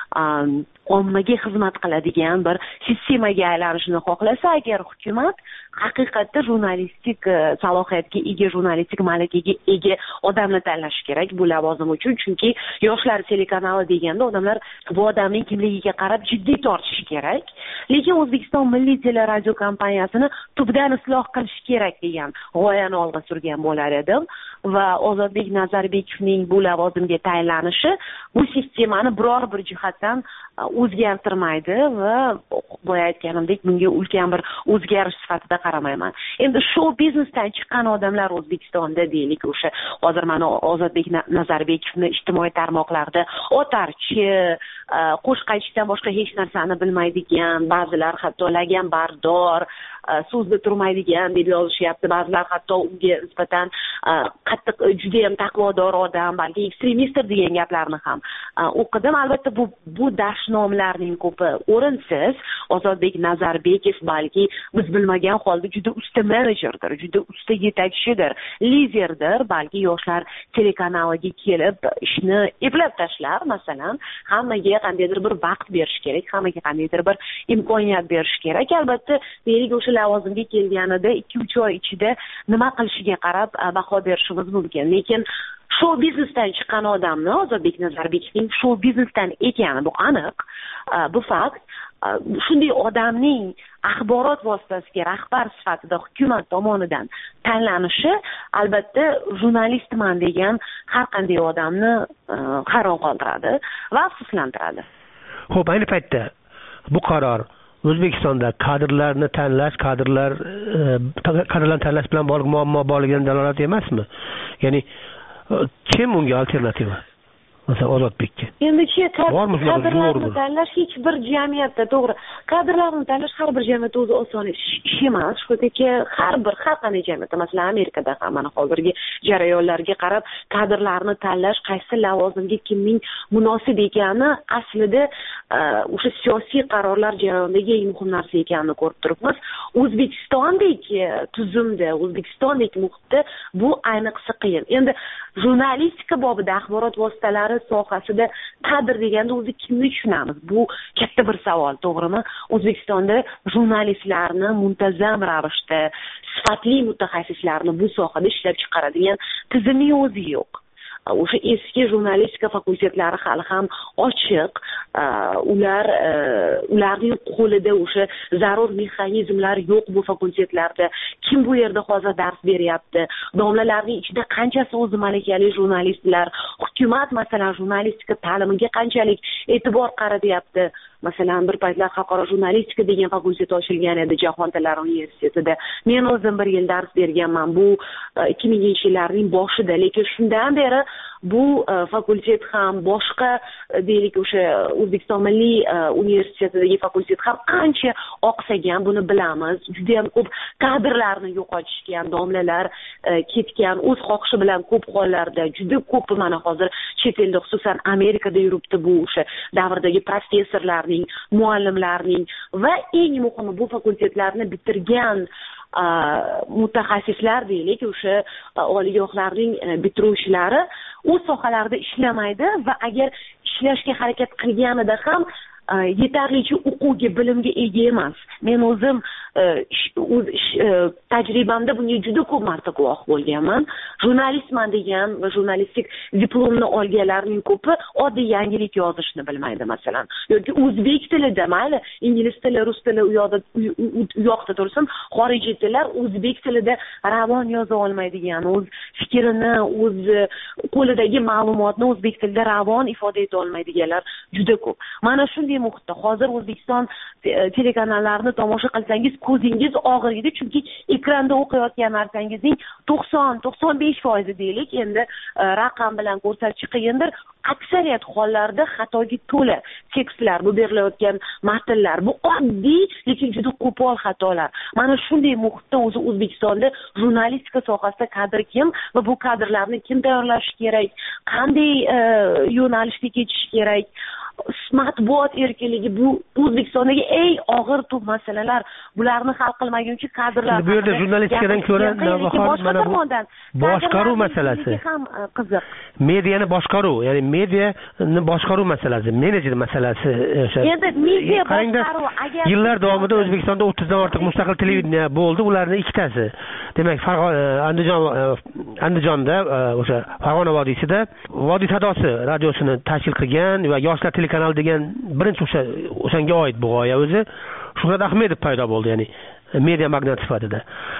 ommaga xizmat qiladigan bir sistemaga aylanishni xohlasa, agar hukumat haqiqatda jurnalistik salohiyatga ega, jurnalistik malakaga ega odamni tanlashi kerak bu lavozim uchun. Chunki Yoshlar telekanali deganda odamlar bu odamning kimligiga qarab jiddiy tortishi kerak. Lekin O'zbekiston Milliy teleradio kompaniyasini tubdan isloh qilish kerak degan g'oyani olg'a surgan bo'lar edim va Ozodbek Nazarbekovning bu lavozimga tayinlanishi bu sistemani biror bir jihatdan o'zgartirmaydi va boya aytganimdek bunga ulkan bir o'zgarish sifatida qaramayman. Endi show biznesdan chiqqan odamlar O'zbekistonda deylik, o'sha hozir mana Ozodbek Nazarbekovni ijtimoiy tarmoqlarda otarchi, qo'shiq aytishdan boshqa hech narsani bilmaydigan, ba'zilar hatto laganbardor, so'zda turmaydigan deb yozishyapti. Ba'zilar hatto unga nisbatan qattiq juda ham taqvodor odam, balki ekstremistdir degan gaplarni ham o'qidim. Albatta bu dashnomlarning ko'pi o'rinsiz. Ozodbek Nazarbekov balki biz bilmagan holda juda usta menejerdir, juda usta yetakchidir, liderdir. Balki Yoshlar telekanaliga kelib ishni eplab tashlar. Masalan, hammaga qandaydir bir vaqt berish kerak, hammaga qandaydir bir imkoniyat berish kerak. Albatta, deylik o'sha lavozimga kelganida 2-3 oy ichida nima qilishiga qarab baho berishimiz mumkin. Lekin show biznesdan chiqqan odamni, Ozodbek Nazarbekovning show biznesdan ekani bu aniq, bu fakt. Shunday odamning axborot vositasiga rahbar sifatida hukumat tomonidan tanlanishi albatta jurnalistman degan har qanday odamni hayron qoldiradi va afsuslantiradi. Xo'p, ayni paytda bu qaror O'zbekistonda kadrlarni tanlash, kadrlarni tanlash bilan bog'liq muammo borligidan dalolat emasmi? Ya'ni kim unga alternativa? Masalan, Ozodbekka. Endi kadrlarni tanlash hech bir jamiyatda, to'g'ri. Kadrlarni tanlash har bir jamiyatda o'zi oson ish emas. Shuningdek, har qanday jamiyatda, masalan, Amerikada ham mana hozirgi jarayonlarga qarab kadrlarni tanlash, qaysi lavozimga kimning munosib ekani aslida o'sha siyosiy qarorlar jarayonidagi eng muhim narsa ekanini ko'rib turibmiz. O'zbekistondek tuzumda, O'zbekistondek muhitda bu ayniqsa qiyin. Endi jurnalistika bobida axborot vositalari sohasida kadr deganda o'zi kimni tushunamiz? Bu katta bir savol, to'g'rimi? O'zbekistonda jurnalistlarni muntazam ravishda, sifatli mutaxassislarni bu sohada ishlab chiqaradigan tizimning o'zi yo'q. O'sha eski jurnalistika fakultetlari hali ham ochiq, ularning qo'lida o'sha zarur mexanizmlar yo'q bu fakultetlarda. Kim bu yerda hozir dars beryapti? Domlalarning ichida qanchasi o'zi malakali jurnalistlar? Hukumat masalan jurnalistika ta'limiga qanchalik e'tibor qaratyapti? Masalan, bir paytlar xalqaro jurnalistika degan fakultet ochilgan edi Jahon tillari universitetida. Men o'zim bir yil dars berganman bu 2000-yillarning boshida, lekin shundan beri bu fakultet ham boshqa deylik o'sha O'zbekiston Milliy universitetidagi fakultet ham qancha oqsagan buni bilamiz. Juda ham ko'p kadrlarni yo'qotishgan, domlalar ketgan, o'z xohishi bilan ko'p hollarda juda ko'p mana hozir chet elda, xususan Amerikada yuribdi bu o'sha davrdagi professorlarning, muallimlarning va eng muhimi bu fakultetlarni bitirgan mutaxassislar deylik, o'sha oliygohlarning bitiruvchilari o'z sohalarida ishlamaydi va agar ishlashga harakat qilganida ham yetarlicha o'quvga, bilimga ega emas. Men o'zim tajribamda bunga juda ko'p marta guvoh bo'lganman. Jurnalistman degan va jurnalistik diplomni olganlarning ko'pi oddiy yangilik yozishni bilmaydi masalan. Yoki o'zbek tilida, mayli, ingliz tili, rus tili u yoqda tursin, xorijiy tillar o'zbek tilida ravon yoza olmaydigan, o'z fikrini, o'z qo'lidagi ma'lumotni o'zbek tilida ravon ifoda eta olmaydiganlar juda ko'p. Mana shunday muhitda hozir O'zbekiston telekanallarini tomosha qilsangiz ko'zingiz og'riydi, chunki ekranda o'qiyotgan narsangizning 90-95% deylik, endi raqam bilan ko'rsatish qiyindir. Aksariyat hollarda xatoga to'la tekstlar, bu berilayotgan matnlar, bu oddiy lekin juda qo'pol xatolar. Mana shunday muhitda o'zi O'zbekistonda jurnalistika sohasida kadr kim va bu kadrlarni kim tayyorlashi kerak, qanday yo'nalishga ketish kerak, matbuot erkinligi, bu O'zbekistondagi eng og'ir tub masalalar. Bularni hal qilmaguncha kadrlar. Bu yerda jurnalistikadan ko'ra mana bu boshqaruv masalasi ham qiziq. Mediani boshqaruv, ya'ni mediani boshqaruv masalasi, menejer masalasi o'sha. Endi media boshqaruv agar yillar davomida O'zbekistonda 30 dan ortiq mustaqil televideniya bo'ldi, ularning ikkitasi. Demak, Andijonda o'sha Farg'ona vodiysida Vodiy sadosi radiosini tashkil qilgan va yoshlar telekanali degan birinchi o'shanga oid bu g'oya o'zi Shuhrat Ahmedov paydo bo'ldi, ya'ni media magnat sifatida.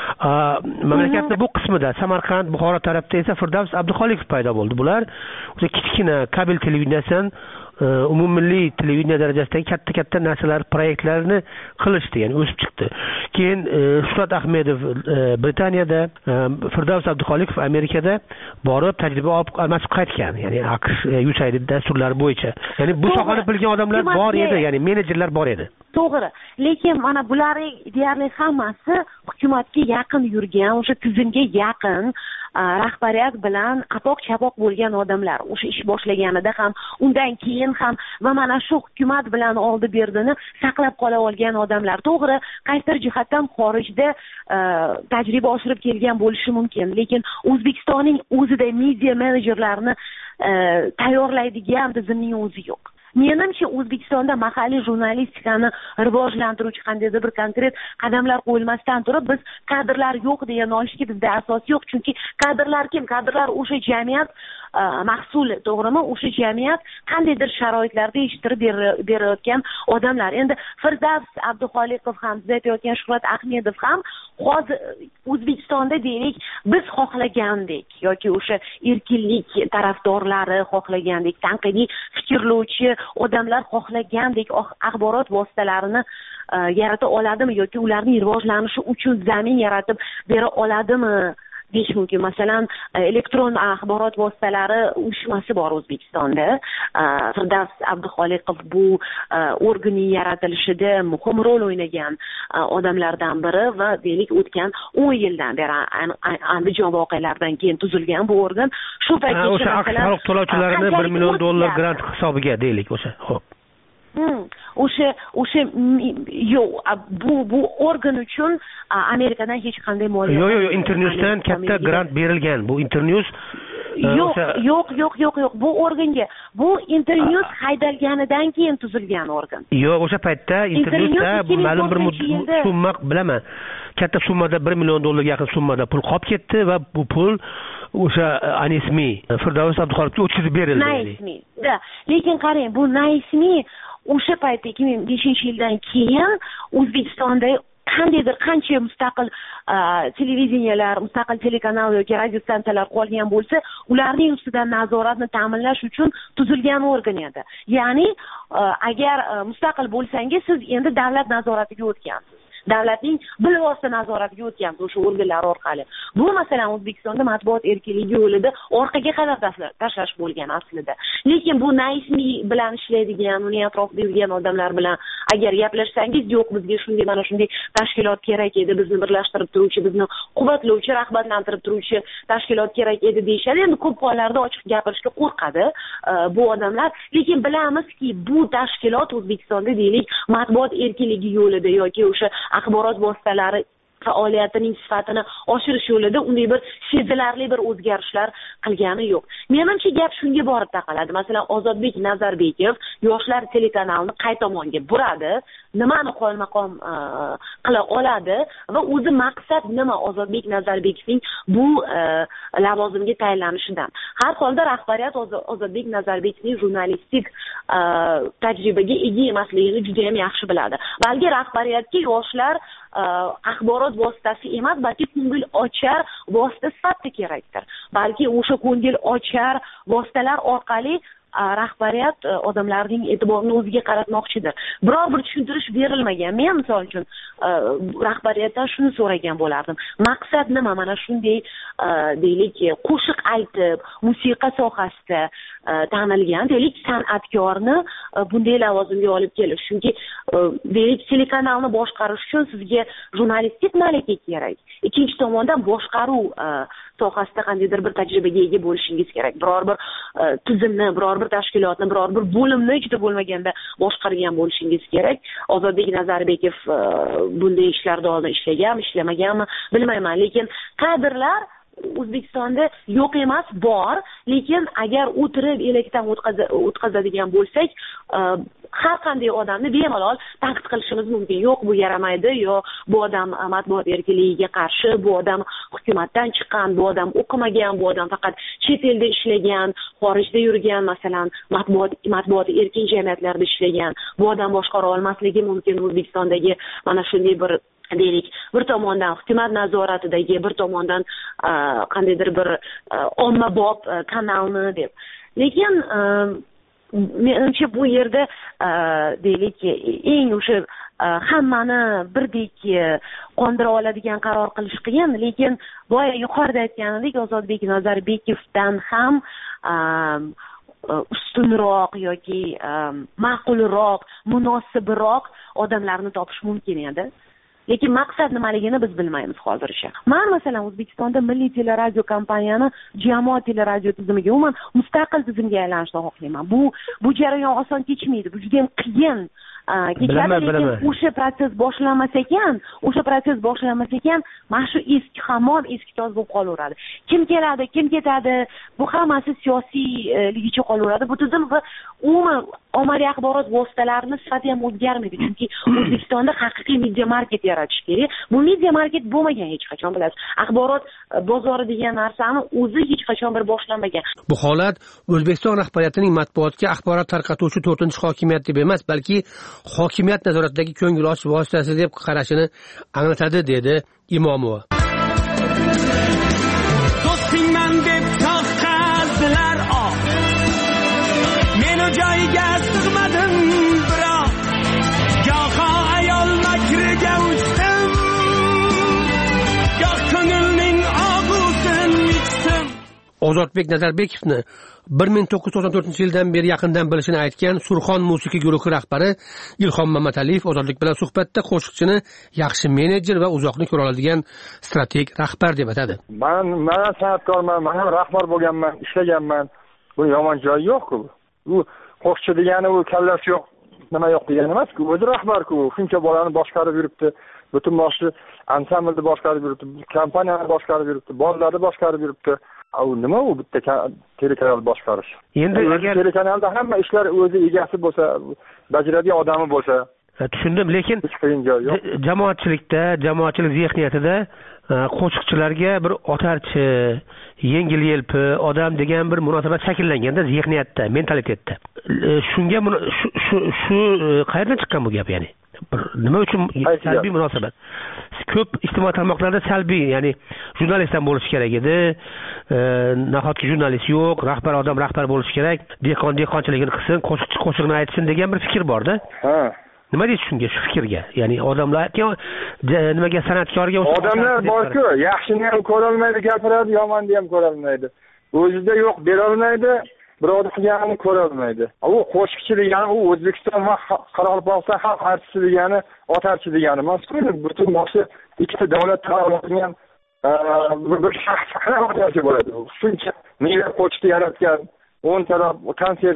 Mamlakatning bu qismida Samarqand, Buxoro tarafda esa Firdavs Abduxoliqov paydo bo'ldi. Bular o'sha kichkina kabel televideniyasidan umummilliy televideniya darajasidagi katta narsalar, proyektlarni qilishdi, ya'ni o'sib chiqdi. Keyin Shuhrat Ahmedov Britaniyada, Firdavs Abduxoliqov Amerikada borib tajriba olib almashib qaytgan, ya'ni AQSh USAID dasturlari bo'yicha. Ya'ni bu sohani bilgan odamlar bor edi, ya'ni menejerlar bor edi. To'g'ri. Lekin mana bularning deyarli hammasi hukumatga yaqin yurgan, o'sha tizimga yaqin rahbariyat bilan apoq-chapoq bo'lgan odamlar. O'sha ish boshlaganida ham, undan keyin ham va mana shu hukumat bilan oldi-berdini saqlab qola olgan odamlar. To'g'ri, qaysidir jihatdan xorijda tajriba oshirib kelgan bo'lishi mumkin, lekin O'zbekistonning o'zida media menejerlarni tayyorlaydigan tizimning o'zi yo'q. Menimcha O'zbekistonda mahalliy jurnalistikani rivojlantiruvchi qandaydir bir konkret qadamlar qo'yilmasdan turib biz kadrlar yo'q deya nolishga bizda asos yo'q, chunki kadrlar kim? Kadrlar o'sha jamiyat mahsuli, to'g'rimi? O'sha jamiyat qandaydir sharoitlarda yetishtirib berayotgan odamlar. Endi Firdavs Abduxoliqov ham, siz aytayotgan Shuhrat Ahmedov ham hozir O'zbekistonda deylik biz xohlagandek yoki o'sha erkinlik tarafdorlari xohlagandek, tanqidiy fikrlovchi odamlar xohlagandek axborot vositalarini yarata oladimi yoki ularning rivojlanishi uchun zamin yaratib bera oladimi deyish mumkin. Masalan, elektron axborot vositalari uyushmasi bor O'zbekistonda. Firdavs Abduxoliqov bu organning yaratilishida muhim rol o'ynagan odamlardan biri va deylik o'tgan 10 yildan beri Andijon voqealaridan keyin tuzilgan bu organ. Shu paytgacha o'sha soliq to'lovchilarini $1 million grant hisobiga deylik o'sha. Xo'p. O'sha yo'q, bu organ uchun Amerikadan hech qanday moliya yo'q, Internews'dan katta grant berilgan. Bu Internews yo'q, bu organga, bu Internews haydalganidan keyin tuzilgan organ. Yo'q, o'sha paytda Internewsda ma'lum bir summa, bilaman, katta summada $1 million yaqin summada pul qolib ketdi va bu pul o'sha Anismi Firdavs Abduxoliqovga o'tkazib berildi. Naismi. Lekin qarang, bu Naismi o'sha paytda 2005-yildan keyin O'zbekistonda qancha mustaqil televideniyalar, mustaqil telekanal yoki radio stansiyalar qolgan bo'lsa, ularning ustidan nazoratni ta'minlash uchun tuzilgan organ edi. Ya'ni agar mustaqil bo'lsangiz, siz endi davlat nazoratiga o'tgansiz. Davlatning bilvosita nazoratiga o'tgan o'sha organlar orqali. Bu masalan O'zbekistonda matbuot erkinligi yo'lida orqaga qadar tashlash bo'lgan aslida. Lekin bu Naismi bilan ishlaydigan, uning atrofida yurgan odamlar bilan agar gaplashsangiz, yo'q, bizga shunday mana shunday tashkilot kerak edi, bizni birlashtirib turuvchi, bizni quvvatlovchi, rag'batlantirib turuvchi tashkilot kerak edi deyishadi. Endi ko'p hollarda ochiq gapirishga qo'rqadi bu odamlar, lekin bilamizki, bu tashkilot O'zbekistonda deylik matbuot erkinligi yo'lida yoki o'sha axborot vositalari faoliyatining sifatini oshirish yo'lida unday bir sezilarli bir o'zgarishlar qilgani yo'q. Menimcha gap shunga borib taqaladi. Masalan, Ozodbek Nazarbekov yoshlar telekanalini qay tomonga buradi, nimani qo'lmaqom qila oladi va o'zi maqsad nima Ozodbek Nazarbekovning bu lavozimga tayinlanishidan. Har holda rahbariyat Ozodbek Nazarbekovning jurnalistik tajribaga ega emasligini juda ham yaxshi biladi. Balki rahbariyatga yoshlar axborot vositasi emas, balki ko'ngil ochar vosita sifatida kerakdir. Balki o'sha ko'ngil ochar vositalar orqali rahbariyat odamlarning e'tiborini o'ziga qaratmoqchidir. Biror bir tushuntirish berilmagan. Men misol uchun rahbariyatdan shuni so'ragan bo'lardim. Maqsad nima? Mana shunday deylik qo'shiq aytib, musiqa sohasida tanilgan deylik san'atkorni bunday lavozimga olib kelish. Chunki deylik telekanalni boshqarish uchun sizga jurnalistik malaka kerak. Ikkinchi tomondan boshqaruv sohasida qandaydir bir tajribaga ega bo'lishingiz kerak. Biror bir tizimni, biror bir tashkilotni, biror bir bo'limni ichida bo'lmaganda boshqargan bo'lishingiz kerak. Ozodbek Nazarbekov bunday ishlarda oldin ishlaganmi, ishlamaganmi bilmayman, lekin kadrlar O'zbekistonda yo'q emas, bor, lekin agar o'tirib elakdan o'tkazadigan bo'lsak, har qanday odamni bemalol tanqid qilishimiz mumkin. Yo'q, bu yaramaydi, yo bu odam matbuot erkinligiga qarshi, bu odam hukumatdan chiqqan, bu odam o'qimagan, bu odam faqat chet elda ishlagan, xorijda yurgan, masalan, matbuot erkin jamiyatlarda ishlagan, bu odam boshqara olmasligi mumkin O'zbekistondagi mana shunday bir deylik, bir tomondan hukumat nazoratidagi, bir tomondan qandaydir bir ommabop kanalni deb. Lekin menimcha bu yerda deylik eng o'sha hammani birdek qondira oladigan qaror qilish qiyin, lekin boya yuqorida aytganidek Ozodbek Nazarbekovdan ham ustunroq yoki ma'qulroq, munosibroq odamlarni topish mumkin edi. Lekin maqsad nimaligini biz bilmaymiz hozircha. Men masalan O'zbekistonda milliy teleradio kompaniyani jamoat teleradio tizimiga, umuman mustaqil tizimga aylanishni xohlayman. Bu jarayon oson kechmaydi. Bu juda ham qiyin. O'sha proses boshlanmas ekan, mana shu eski hamon eski toz bo'lib qolaveradi. Kim keladi, kim ketadi, bu hammasi siyosiyligicha qolaveradi. Bu tizim va umuman ommaviy axborot vositalarini sifati ham o'zgarmaydi. Chunki O'zbekistonda haqiqiy media market yaratish kerak. Bu media market bo'lmagan hech qachon, bilasiz. Axborot bozori degan narsani o'zi hech qachon bir boshlanmagan. Bu holat O'zbekiston rahbariyatining matbuotga axborot tarqatuvchi 4-hokimiyat deb emas, balki hokimiyat nazoratidagi ko'ngil ochish vositasi deb qarashini anglatadi, dedi Imomova. Do'stingman deb taqazdilar meni joyiga sig'madim, biroq goho ayol makriga uchdim, goh ko'ngilning og'usini ichdim. Ozodbek Nazarbekovni 1994-yildan beri yaqindan bilishini aytgan Surxon musiqiy guruhi rahbari Ilhom Mamataliyev Ozodlik bilan suhbatda qo'shiqchini yaxshi menejer va uzoqni ko'ra oladigan strateg rahbar deb atadi. Men san'atkorman, men ham rahbar bo'lganman, ishlaganman. Bu yomon joy yo'q-ku. Bu qo'shiqchi degani u kallasi yo'q, nima yo'q degani emas-ku. O'zi rahbar-ku. Shuncha bolani boshqarib yuribdi. Butun boshli ansamblni boshqarib yuribdi, kompaniyani boshqarib yuribdi, bolalarni boshqarib yuribdi. Nima u bitta telekanal boshqarish? Endi agar telekanalda hamma ishlar o'zi egasi bo'lsa, bajaradigan odami bo'lsa, tushundim, lekin jamoatchilik zihniyatida qo'shiqchilarga bir otarchi, yengil-yelpi odam degan bir munosabat shakllanganda zihniyatda, mentalitetda. Shunga shu qayerdan chiqqan bu gap, ya'ni? Nima uchun salbiy munosabat? Ko'p ijtimoiy tarmoqlarda salbiy, ya'ni jurnalistdan bo'lish kerak edi. Nahotki jurnalist yo'q, rahbar odam rahbar bo'lishi kerak, dehqonchiligini qilsin, qo'shiqchi qo'shiqni aytsin degan bir fikr bor-da. Nima deysiz shunga, shu fikrga? Ya'ni odamlar nimaga san'atkorga odamlar bor-ku, yaxshini ham ko'ra olmaydi, gapiradi, yomonni ham ko'ra olmaydi. O'zida yo'q, bera olmaydi, birovni qilganini ko'ra olmaydi. U qo'shiqchi degani, u O'zbekiston va Qoraqalpog'iston xalq artisti degani, otarchi degani emas-ku. Butun boshli ikkita davlat ta'minlagan bir shaxs otarchi bo'ladi. Shuncha minglab qo'shiq yaratgan, 10 ta konsert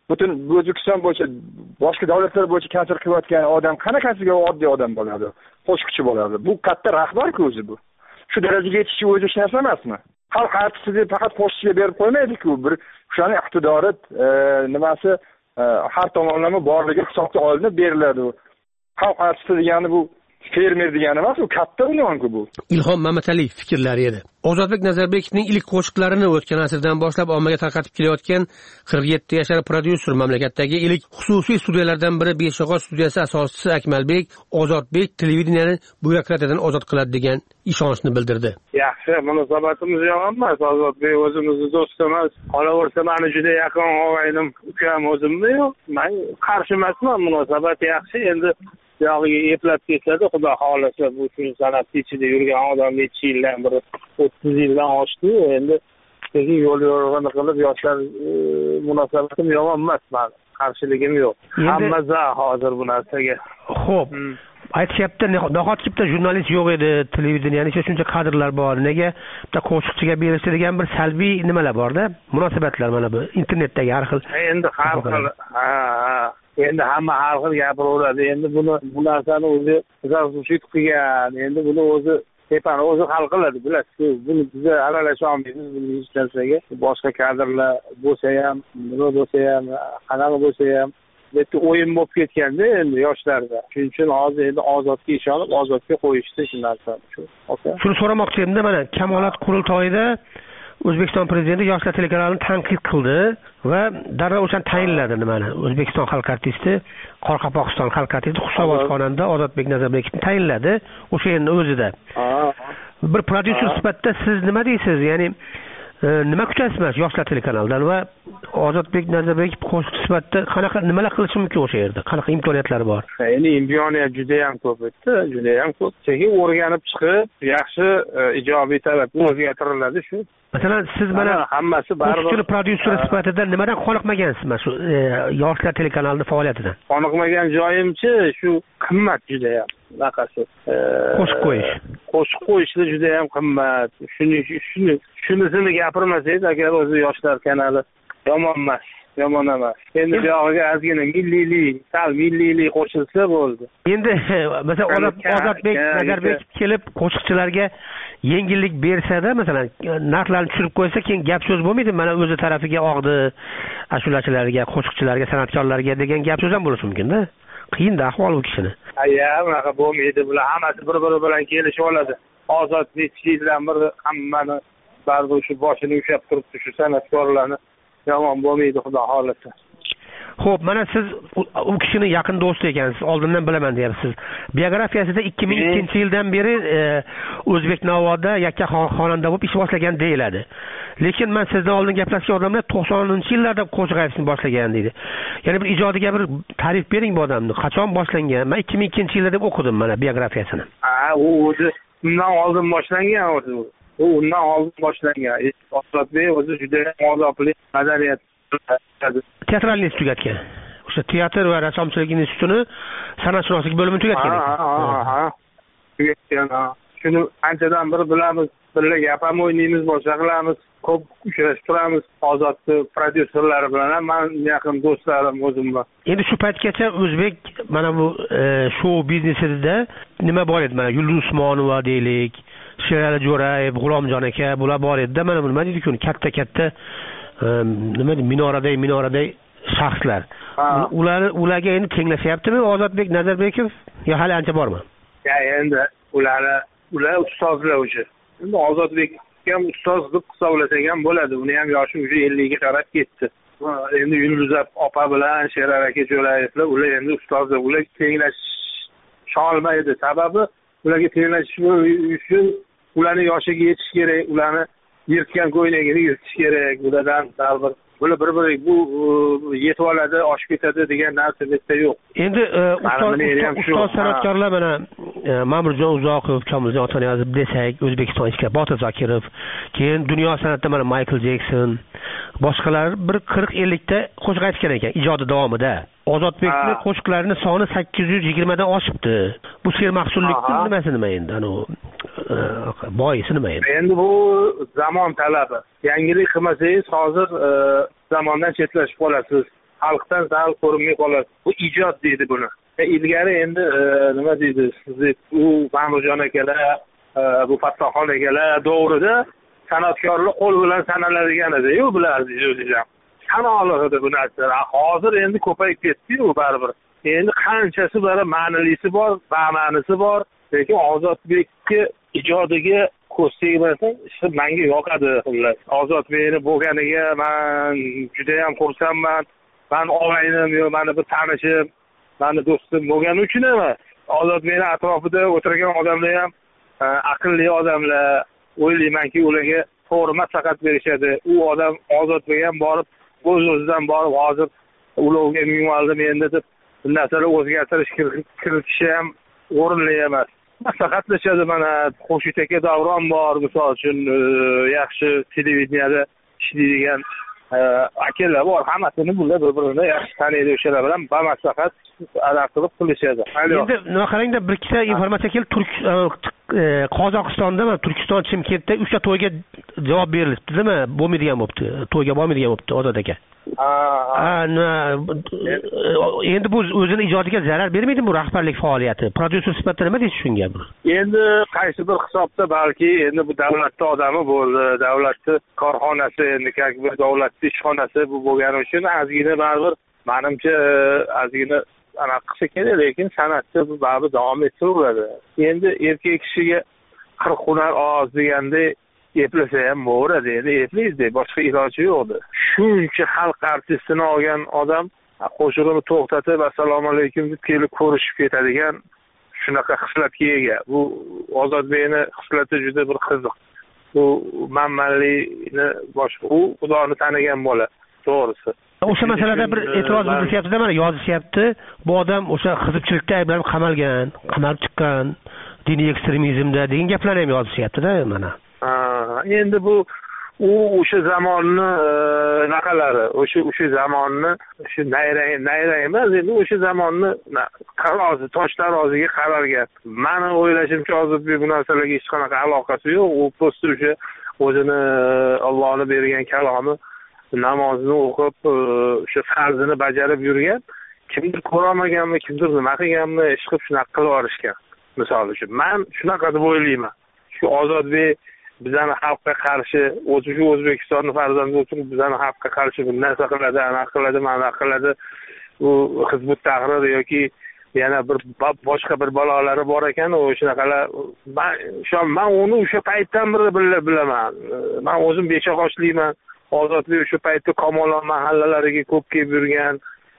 butun O'zbekiston bo'yicha boshqa davlatlar bo'yicha konsert qilayotgan odam qanaqasiga oddiy odam bo'ladi, qo'shiqchi bo'ladi? Bu katta rahbar-ku o'zi bu. Shu darajaga yetishi o'zi hech narsa emasmi? Xalq artisti deb faqat qo'shiqchiga berib qo'ymaydi-ku. Bir o'shani iqtidori nimasi har tomonlama borligi hisobga olinib beriladi. Xalq artisti degani bu fermer degani emas, u katta unvon-ku bu. Ilhom Mamataliyev fikrlari edi. Ozodbek Nazarbekovning ilk qo'shiqlarini o'tgan asrdan boshlab ommaga tarqatib kelayotgan 47 yashar prodyuser mamlakatdagi ilk xususiy studiyalardan biri Beshog'och studiyasi asoschisi Akmalbek Ozodbek televideniyani byurokratiyadan ozod qiladi degan ishonchni bildirdi. Yaxshi, munosabatimiz yomon emas. Ozodbek o'zimizni do'stimiz. Qolaversa, meni juda yaqin og'aynim, ukam o'zimda yo'q. Men qarshi emasman, munosabat yaxshi. Endi yog'iga eplab ketadi, xudo xolasa bu shu san'at ichida yurgan odam necha yildan beri 30 yildan oshdi. Endi sekin yo'l yo'rg'ini qilib yoshlar munosabatim yomon emas, men qarshiligim yo'q. Hamma za hozir bu narsaga. Xo'p. Aytishyapti, nahotki bitta jurnalist yo'q edi, televideniyani ichida shuncha kadrlar bor. Nega bitta qo'shiqchiga berishdi degan bir salbiy nimalar bor-da, munosabatlar mana bu internetdagi har xil. Endi har xil, endi hamma har xil gapiraveradi. Endi bu narsani o'zi zasushet qilgan. Endi buni o'zi tepani o'zi hal qiladi, bilasiz-ku. Buni biza aralasha olmaymiz buni hech narsaga. Boshqa kadrlar bo'lsa ham, nima bo'lsa ham, qanaqa bo'lsa ham bitta o'yin bo'lib ketganda endi yoshlarda. Shuning uchun hozir endi Ozodga ishonib, Ozodga qo'yishdi shu narsani. Shuni so'ramoqchi edim, mana Kamolot qurultoyida O'zbekiston prezidenti yoshlar telekanalini tanqid qildi va darrov o'shani tayinladi nimani? O'zbekiston xalq artisti, Qoraqalpog'iston xalq artisti, xushobod xonanda Ozodbek Nazarbekovni tayinladi o'sha yerning o'zida. Bir prodyuser sifatida siz nima deysiz? Ya'ni nima kutasiz yoshlar telekanalidan va Ozodbek Nazarbekov qo'shiqchi sifatida qanaqa nimalar qilishi mumkin o'sha yerda? Qanaqa imkoniyatlari bor? Endi imkoniyat juda ham ko'p edi, juda ham ko'p. Sekin o'rganib chiqib, yaxshi ijobiy tarafga o'zgartiriladi shu. Masalan, siz mana hammasi baribir prodyuser sifatida nimadan qoniqmagansiz mana shu yoshlar telekanalining faoliyatidan? Qoniqmagan joyimchi shu qimmat juda ham. Naqasi qo'shiq qo'yish. Qo'shiq qo'yishda juda ham qimmat. Shunisini gapirmasangiz agar o'zi yoshlar kanali yomon emas. Endi bu yog'iga ozgina milliylik qo'shilsa bo'ldi. Endi masalan Ozodbek Nazarbekov kelib qo'shiqchilarga yengillik bersa-da, masalan, narxlarni tushirib qo'ysa, keyin gap so'z bo'lmaydi. Mana o'zi tarafiga og'di ashulachilarga, qo'shiqchilarga, san'atkorlarga degan gap so'z ham bo'lishi mumkin-da. Qiyin-da ahvol bu kishini. Unaqa bo'lmaydi. Bular hammasi bir-biri bilan kelishib oladi. Ozodbek yildan beri hammani baribir shu boshini ushlab turibdi, shu san'atkorlarni yomon bo'lmaydi, xudo xolasa. Xo'p, mana siz u kishini yaqin do'sti ekansiz, oldindan bilaman deyapsiz. Biografiyasida 2002-yildan beri O'zbek Navoda yakka xonanda bo'lib ish boshlagan deyiladi. Lekin men sizdan oldin gaplashgan odamlar 90-yillarda qo'shiq aytishni boshlagan deydi. Ya'ni bir ijodiga bir ta'rif bering bu odamni. Qachon boshlangan? Men 2002-yilda deb o'qidim mana biografiyasini. U o'zi undan oldin boshlangan o'zi. U undan oldin boshlangan. Ozodbek o'zi juda odobli, madaniyat teatralni tugatgan. O'sha teatr va rassomchilik institutini san'atshunoslik bo'limini tugatgan. Tugatgan. Shuni anchadan beri bilamiz. Birga gap ham o'ynaymiz, boshqa qilamiz. Ko'p uchrashib turamiz. Ozodni prodyuserlari bilan ham men yaqin do'stlarim o'zim bor. Endi shu paytgacha o'zbek mana bu shou biznesida nima bor edi? Mana Yulduz Usmonova deylik, Sherali Jo'rayev, G'ulomjon aka, bular bor edi-da. Mana nima deydi-ku, katta nima deydi, minoraday shaxslar. Ularga endi tenglashyaptimi Ozodbek Nazarbekov yo hali ancha bormi? Endi ular ustozlar o'sha. Endi Ozodbek ham ustoz deb hisoblasak ham bo'ladi. Uni ham yoshi o'sha 50 ga qarab ketdi. Endi Yulduz opa bilan Sherali aka Jo'rayevlar ular endi ustozlar, ular tenglasha olmaydi. Sababi ularga tenglashish uchun ularning yoshiga yetish kerak, ularni yirtgan ko'ylagini yirtish kerak. Ulardan bir bir-biri bu yetib oladi, oshib ketadi degan narsa bitta yo'q. Endi ustoz san'atkorlar mana Ma'murjon Uzoqov, Komiljon Otaniyozov desak, O'zbekiston ichki Botir Zokirov, keyin dunyo san'atida mana Michael Jackson, boshqalar bir 40-50 ta qo'shiq aytgan ekan ijodi davomida. Ozodbekning qo'shiqlarining soni 820 dan oshibdi. Bu sermahsullikning nimasi nima endi? Boisi nima endi? Endi bu zamon talabi. Yangilik qilmasangiz hozir zamondan chetlashib qolasiz. xalqdan sal ko'rinmay qoladi. Bu ijod deydi buni. Ilgari endi nima deydi, siz u Ma'murjon akalar, bu Fattoxon akalar to'g'rida san'atkorlar qo'l bilan sanaladigan edi-yu, bilardingiz o'zingiz ham. Sanoqli edi bu narsalar. Hozir endi ko'payib ketdi-yu baribir. Endi qanchasi bari ma'nilisi bor, bama'nisi bor. Lekin Ozodbekning ijodiga ko'z tegmasin, menga yoqadi xullas. Ozodbekni bo'lganiga men juda ham xursandman. Men og'aynim, yo meni bir tanishim, meni do'stim bo'lgani uchun emas. Ozodbekni atrofida o'tirgan odamlar ham aqlli odamlar, o'ylaymanki ularga to'g'ri maslahat berishadi. U odam Ozodbek ham borib, o'z-o'zidan borib hozir ulovga minvaldim endi deb narsalar o'zgartirish kiritishi ham o'rinli emas. Maslahatlashadi. Mana Xurshid aka Davron bor, misol uchun yaxshi televideniyada ishlaydigan akalar bor. Hammasini bular bir-birini yaxshi taniydi, o'shalar bilan bamaslahat qilib qilishadi. Endi nima qarangda, bir ikkita informatsiya keldi. Qozog'istondami, Turkiston Chimkentda 3 ta to'yga javob berilibdi-mi? Bo'lmaydigan bo'libdi. To'yga bormaydigan bo'libdi Ozod aka. Endi bu o'zini ijodiga zarar bermaydi bu rahbarlik faoliyati? Prodyuser sifatida nima deysiz shunga? Endi qaysi bir hisobda balki endi bu davlatda odami bo'ldi, davlatni korxonasi, endi bir davlatni ishxonasi bu bo'lgani uchun ozgina baribir menimcha ozgina anaqa qilsa kerak, lekin san'atda bu baribir davom ettiriladi. Endi erkak kishiga 40 hunar oz deganda eplasa ham bo'ladi, endi eplaydi, boshqa iloji yo'qdi. Shuncha xalq artistini olgan odam qo'shig'ini to'xtatib assalomu alaykum deb kelib ko'rishib ketadigan shunaqa xislatga ega. Bu Ozodbekni xislati juda bir qiziq. Bu manmanlikni boshqa, u Xudoni tanigan bola, to'g'risi. O'sha masalada bir e'tiroz bildirishyapti-da, mana yozishyapti. Bu odam o'sha xizibchilikda ayblanib qamalgan, qamalib chiqqan, diniy ekstremizmda degan gaplarni ham yozishyapti-da mana. Endi bu o'sha zamonni naqalari, o'sha zamonni shu nayrang emas, endi o'sha zamonni qarozi, tosh taroziga qaralgan. Meni o'ylashimcha Ozodbek bu narsalarga hech qanaqa aloqasi yo'q. U prosta o'sha o'zini Allohning bergan kalomi, namozini o'qib, o'sha farzini bajarib yurgan. Kimdir ko'rolmaganmi, kimdir nima qilganmi, ish qilib shunaqa qilib yorishgan. Misol uchun men shunaqa deb o'ylayman. Shu Ozodbek bizani xalqqa qarshi, o'zi shu O'zbekistonning farzandi uchun bizani xalqqa qarshi bir narsa qiladi, anaqa qiladi, mana qiladi. U Hizbut Tahrir yoki yana bir boshqa bir balolari bor ekan, o'shanaqalar. Men uni o'sha paytdan beri bilaman. Men o'zim Beshaqochliman. Ozodbek o'sha paytda Komolon mahallalariga ko'p kelib yurgan,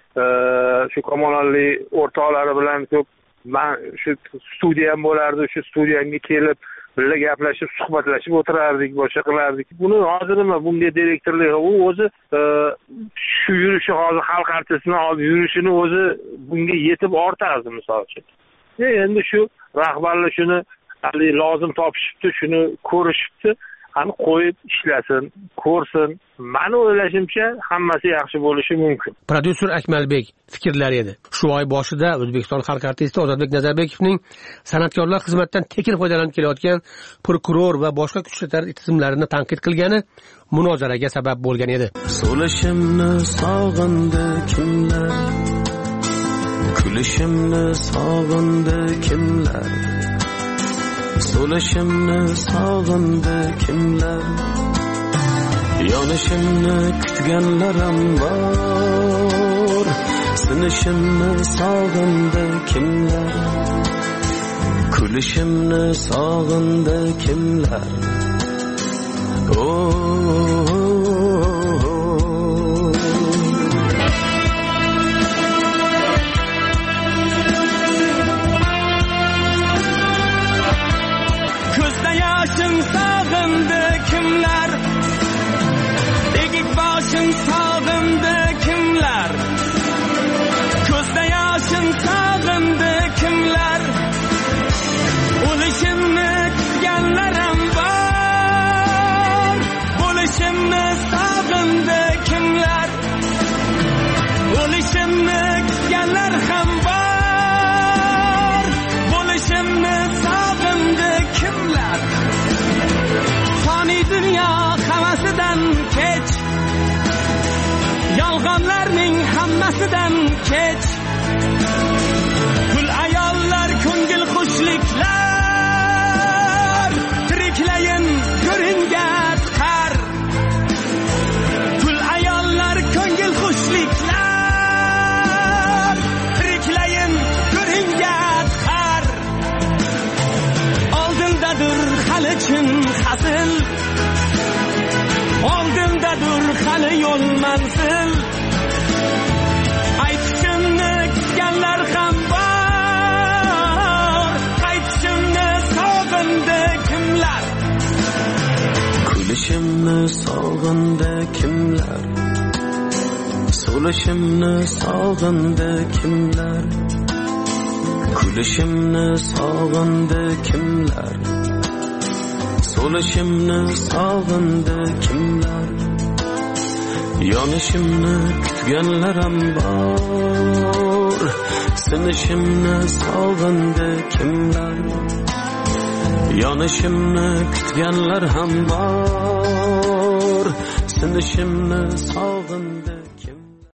shu Komolonlik o'rtoqlari bilan ko'p men shu studiyam bo'lardi, shu studiyamga kelib birga gaplashib, suhbatlashib o'tirardik, boshqa qilardik. Buni hozir nima bunga direktorlik, u o'zi shu yurishi, hozir xalq artistini olib yurishini o'zi bunga yetib ortardi misol uchun. Endi shu rahbarlar shuni lozim topishibdi, shuni ko'rishibdi. Qani qo'yib ishlasin, ko'rsin. Meni o'ylashimcha hammasi yaxshi bo'lishi mumkin. Prodyuser Akmalbek fikrlari edi. Shu oy boshida O'zbekiston xalq artisti Ozodbek Nazarbekovning san'atkorlar xizmatdan tekin foydalanib kelayotgan prokuror va boshqa kuchlar tizimlarini tanqid qilgani munozaraga sabab bo'lgan edi. So'lashimni sog'indi kimlar? Kulishimni sog'indi kimlar? So'lashimni sog'indi kimlar? Yonishimni kutganlarim bor. Sinishimni sog'indi kimlar? Kulishimni sog'indi kimlar? Sog'indi kimlar? Egik boshim sog'indi kimlar? Ko'zda yoshim sog'indi kimlar? O'lishimni kutganlarim bor. Bo'lishimni sog'indi kimlar? O'lishimni kutganlar ham bor. Bo'lishimni sog'indi kimlar? Dünya havasından keç, yolg'onlarning ham ko'zidan kech pul ayollar ko'ngil xushliklar tiriklayin ko'ringa chiqar pul ayollar ko'ngil xushliklar tiriklayin ko'ringa chiqar oldindadir hali chin hazil oldindadir hali yo'l manzil aytishimni kutganlar ham bor qaytishimni sog'indi kimlar kulishimni sog'indi kimlar so'lishimni sog'indi kimlar kulishimni sog'indi kimlar so'lishimni sog'indi kimlar yonishimni kutganlar ham bor sinishimni sog'indi kimlar yonishimni kutganlar ham bor sinishimni sog'indi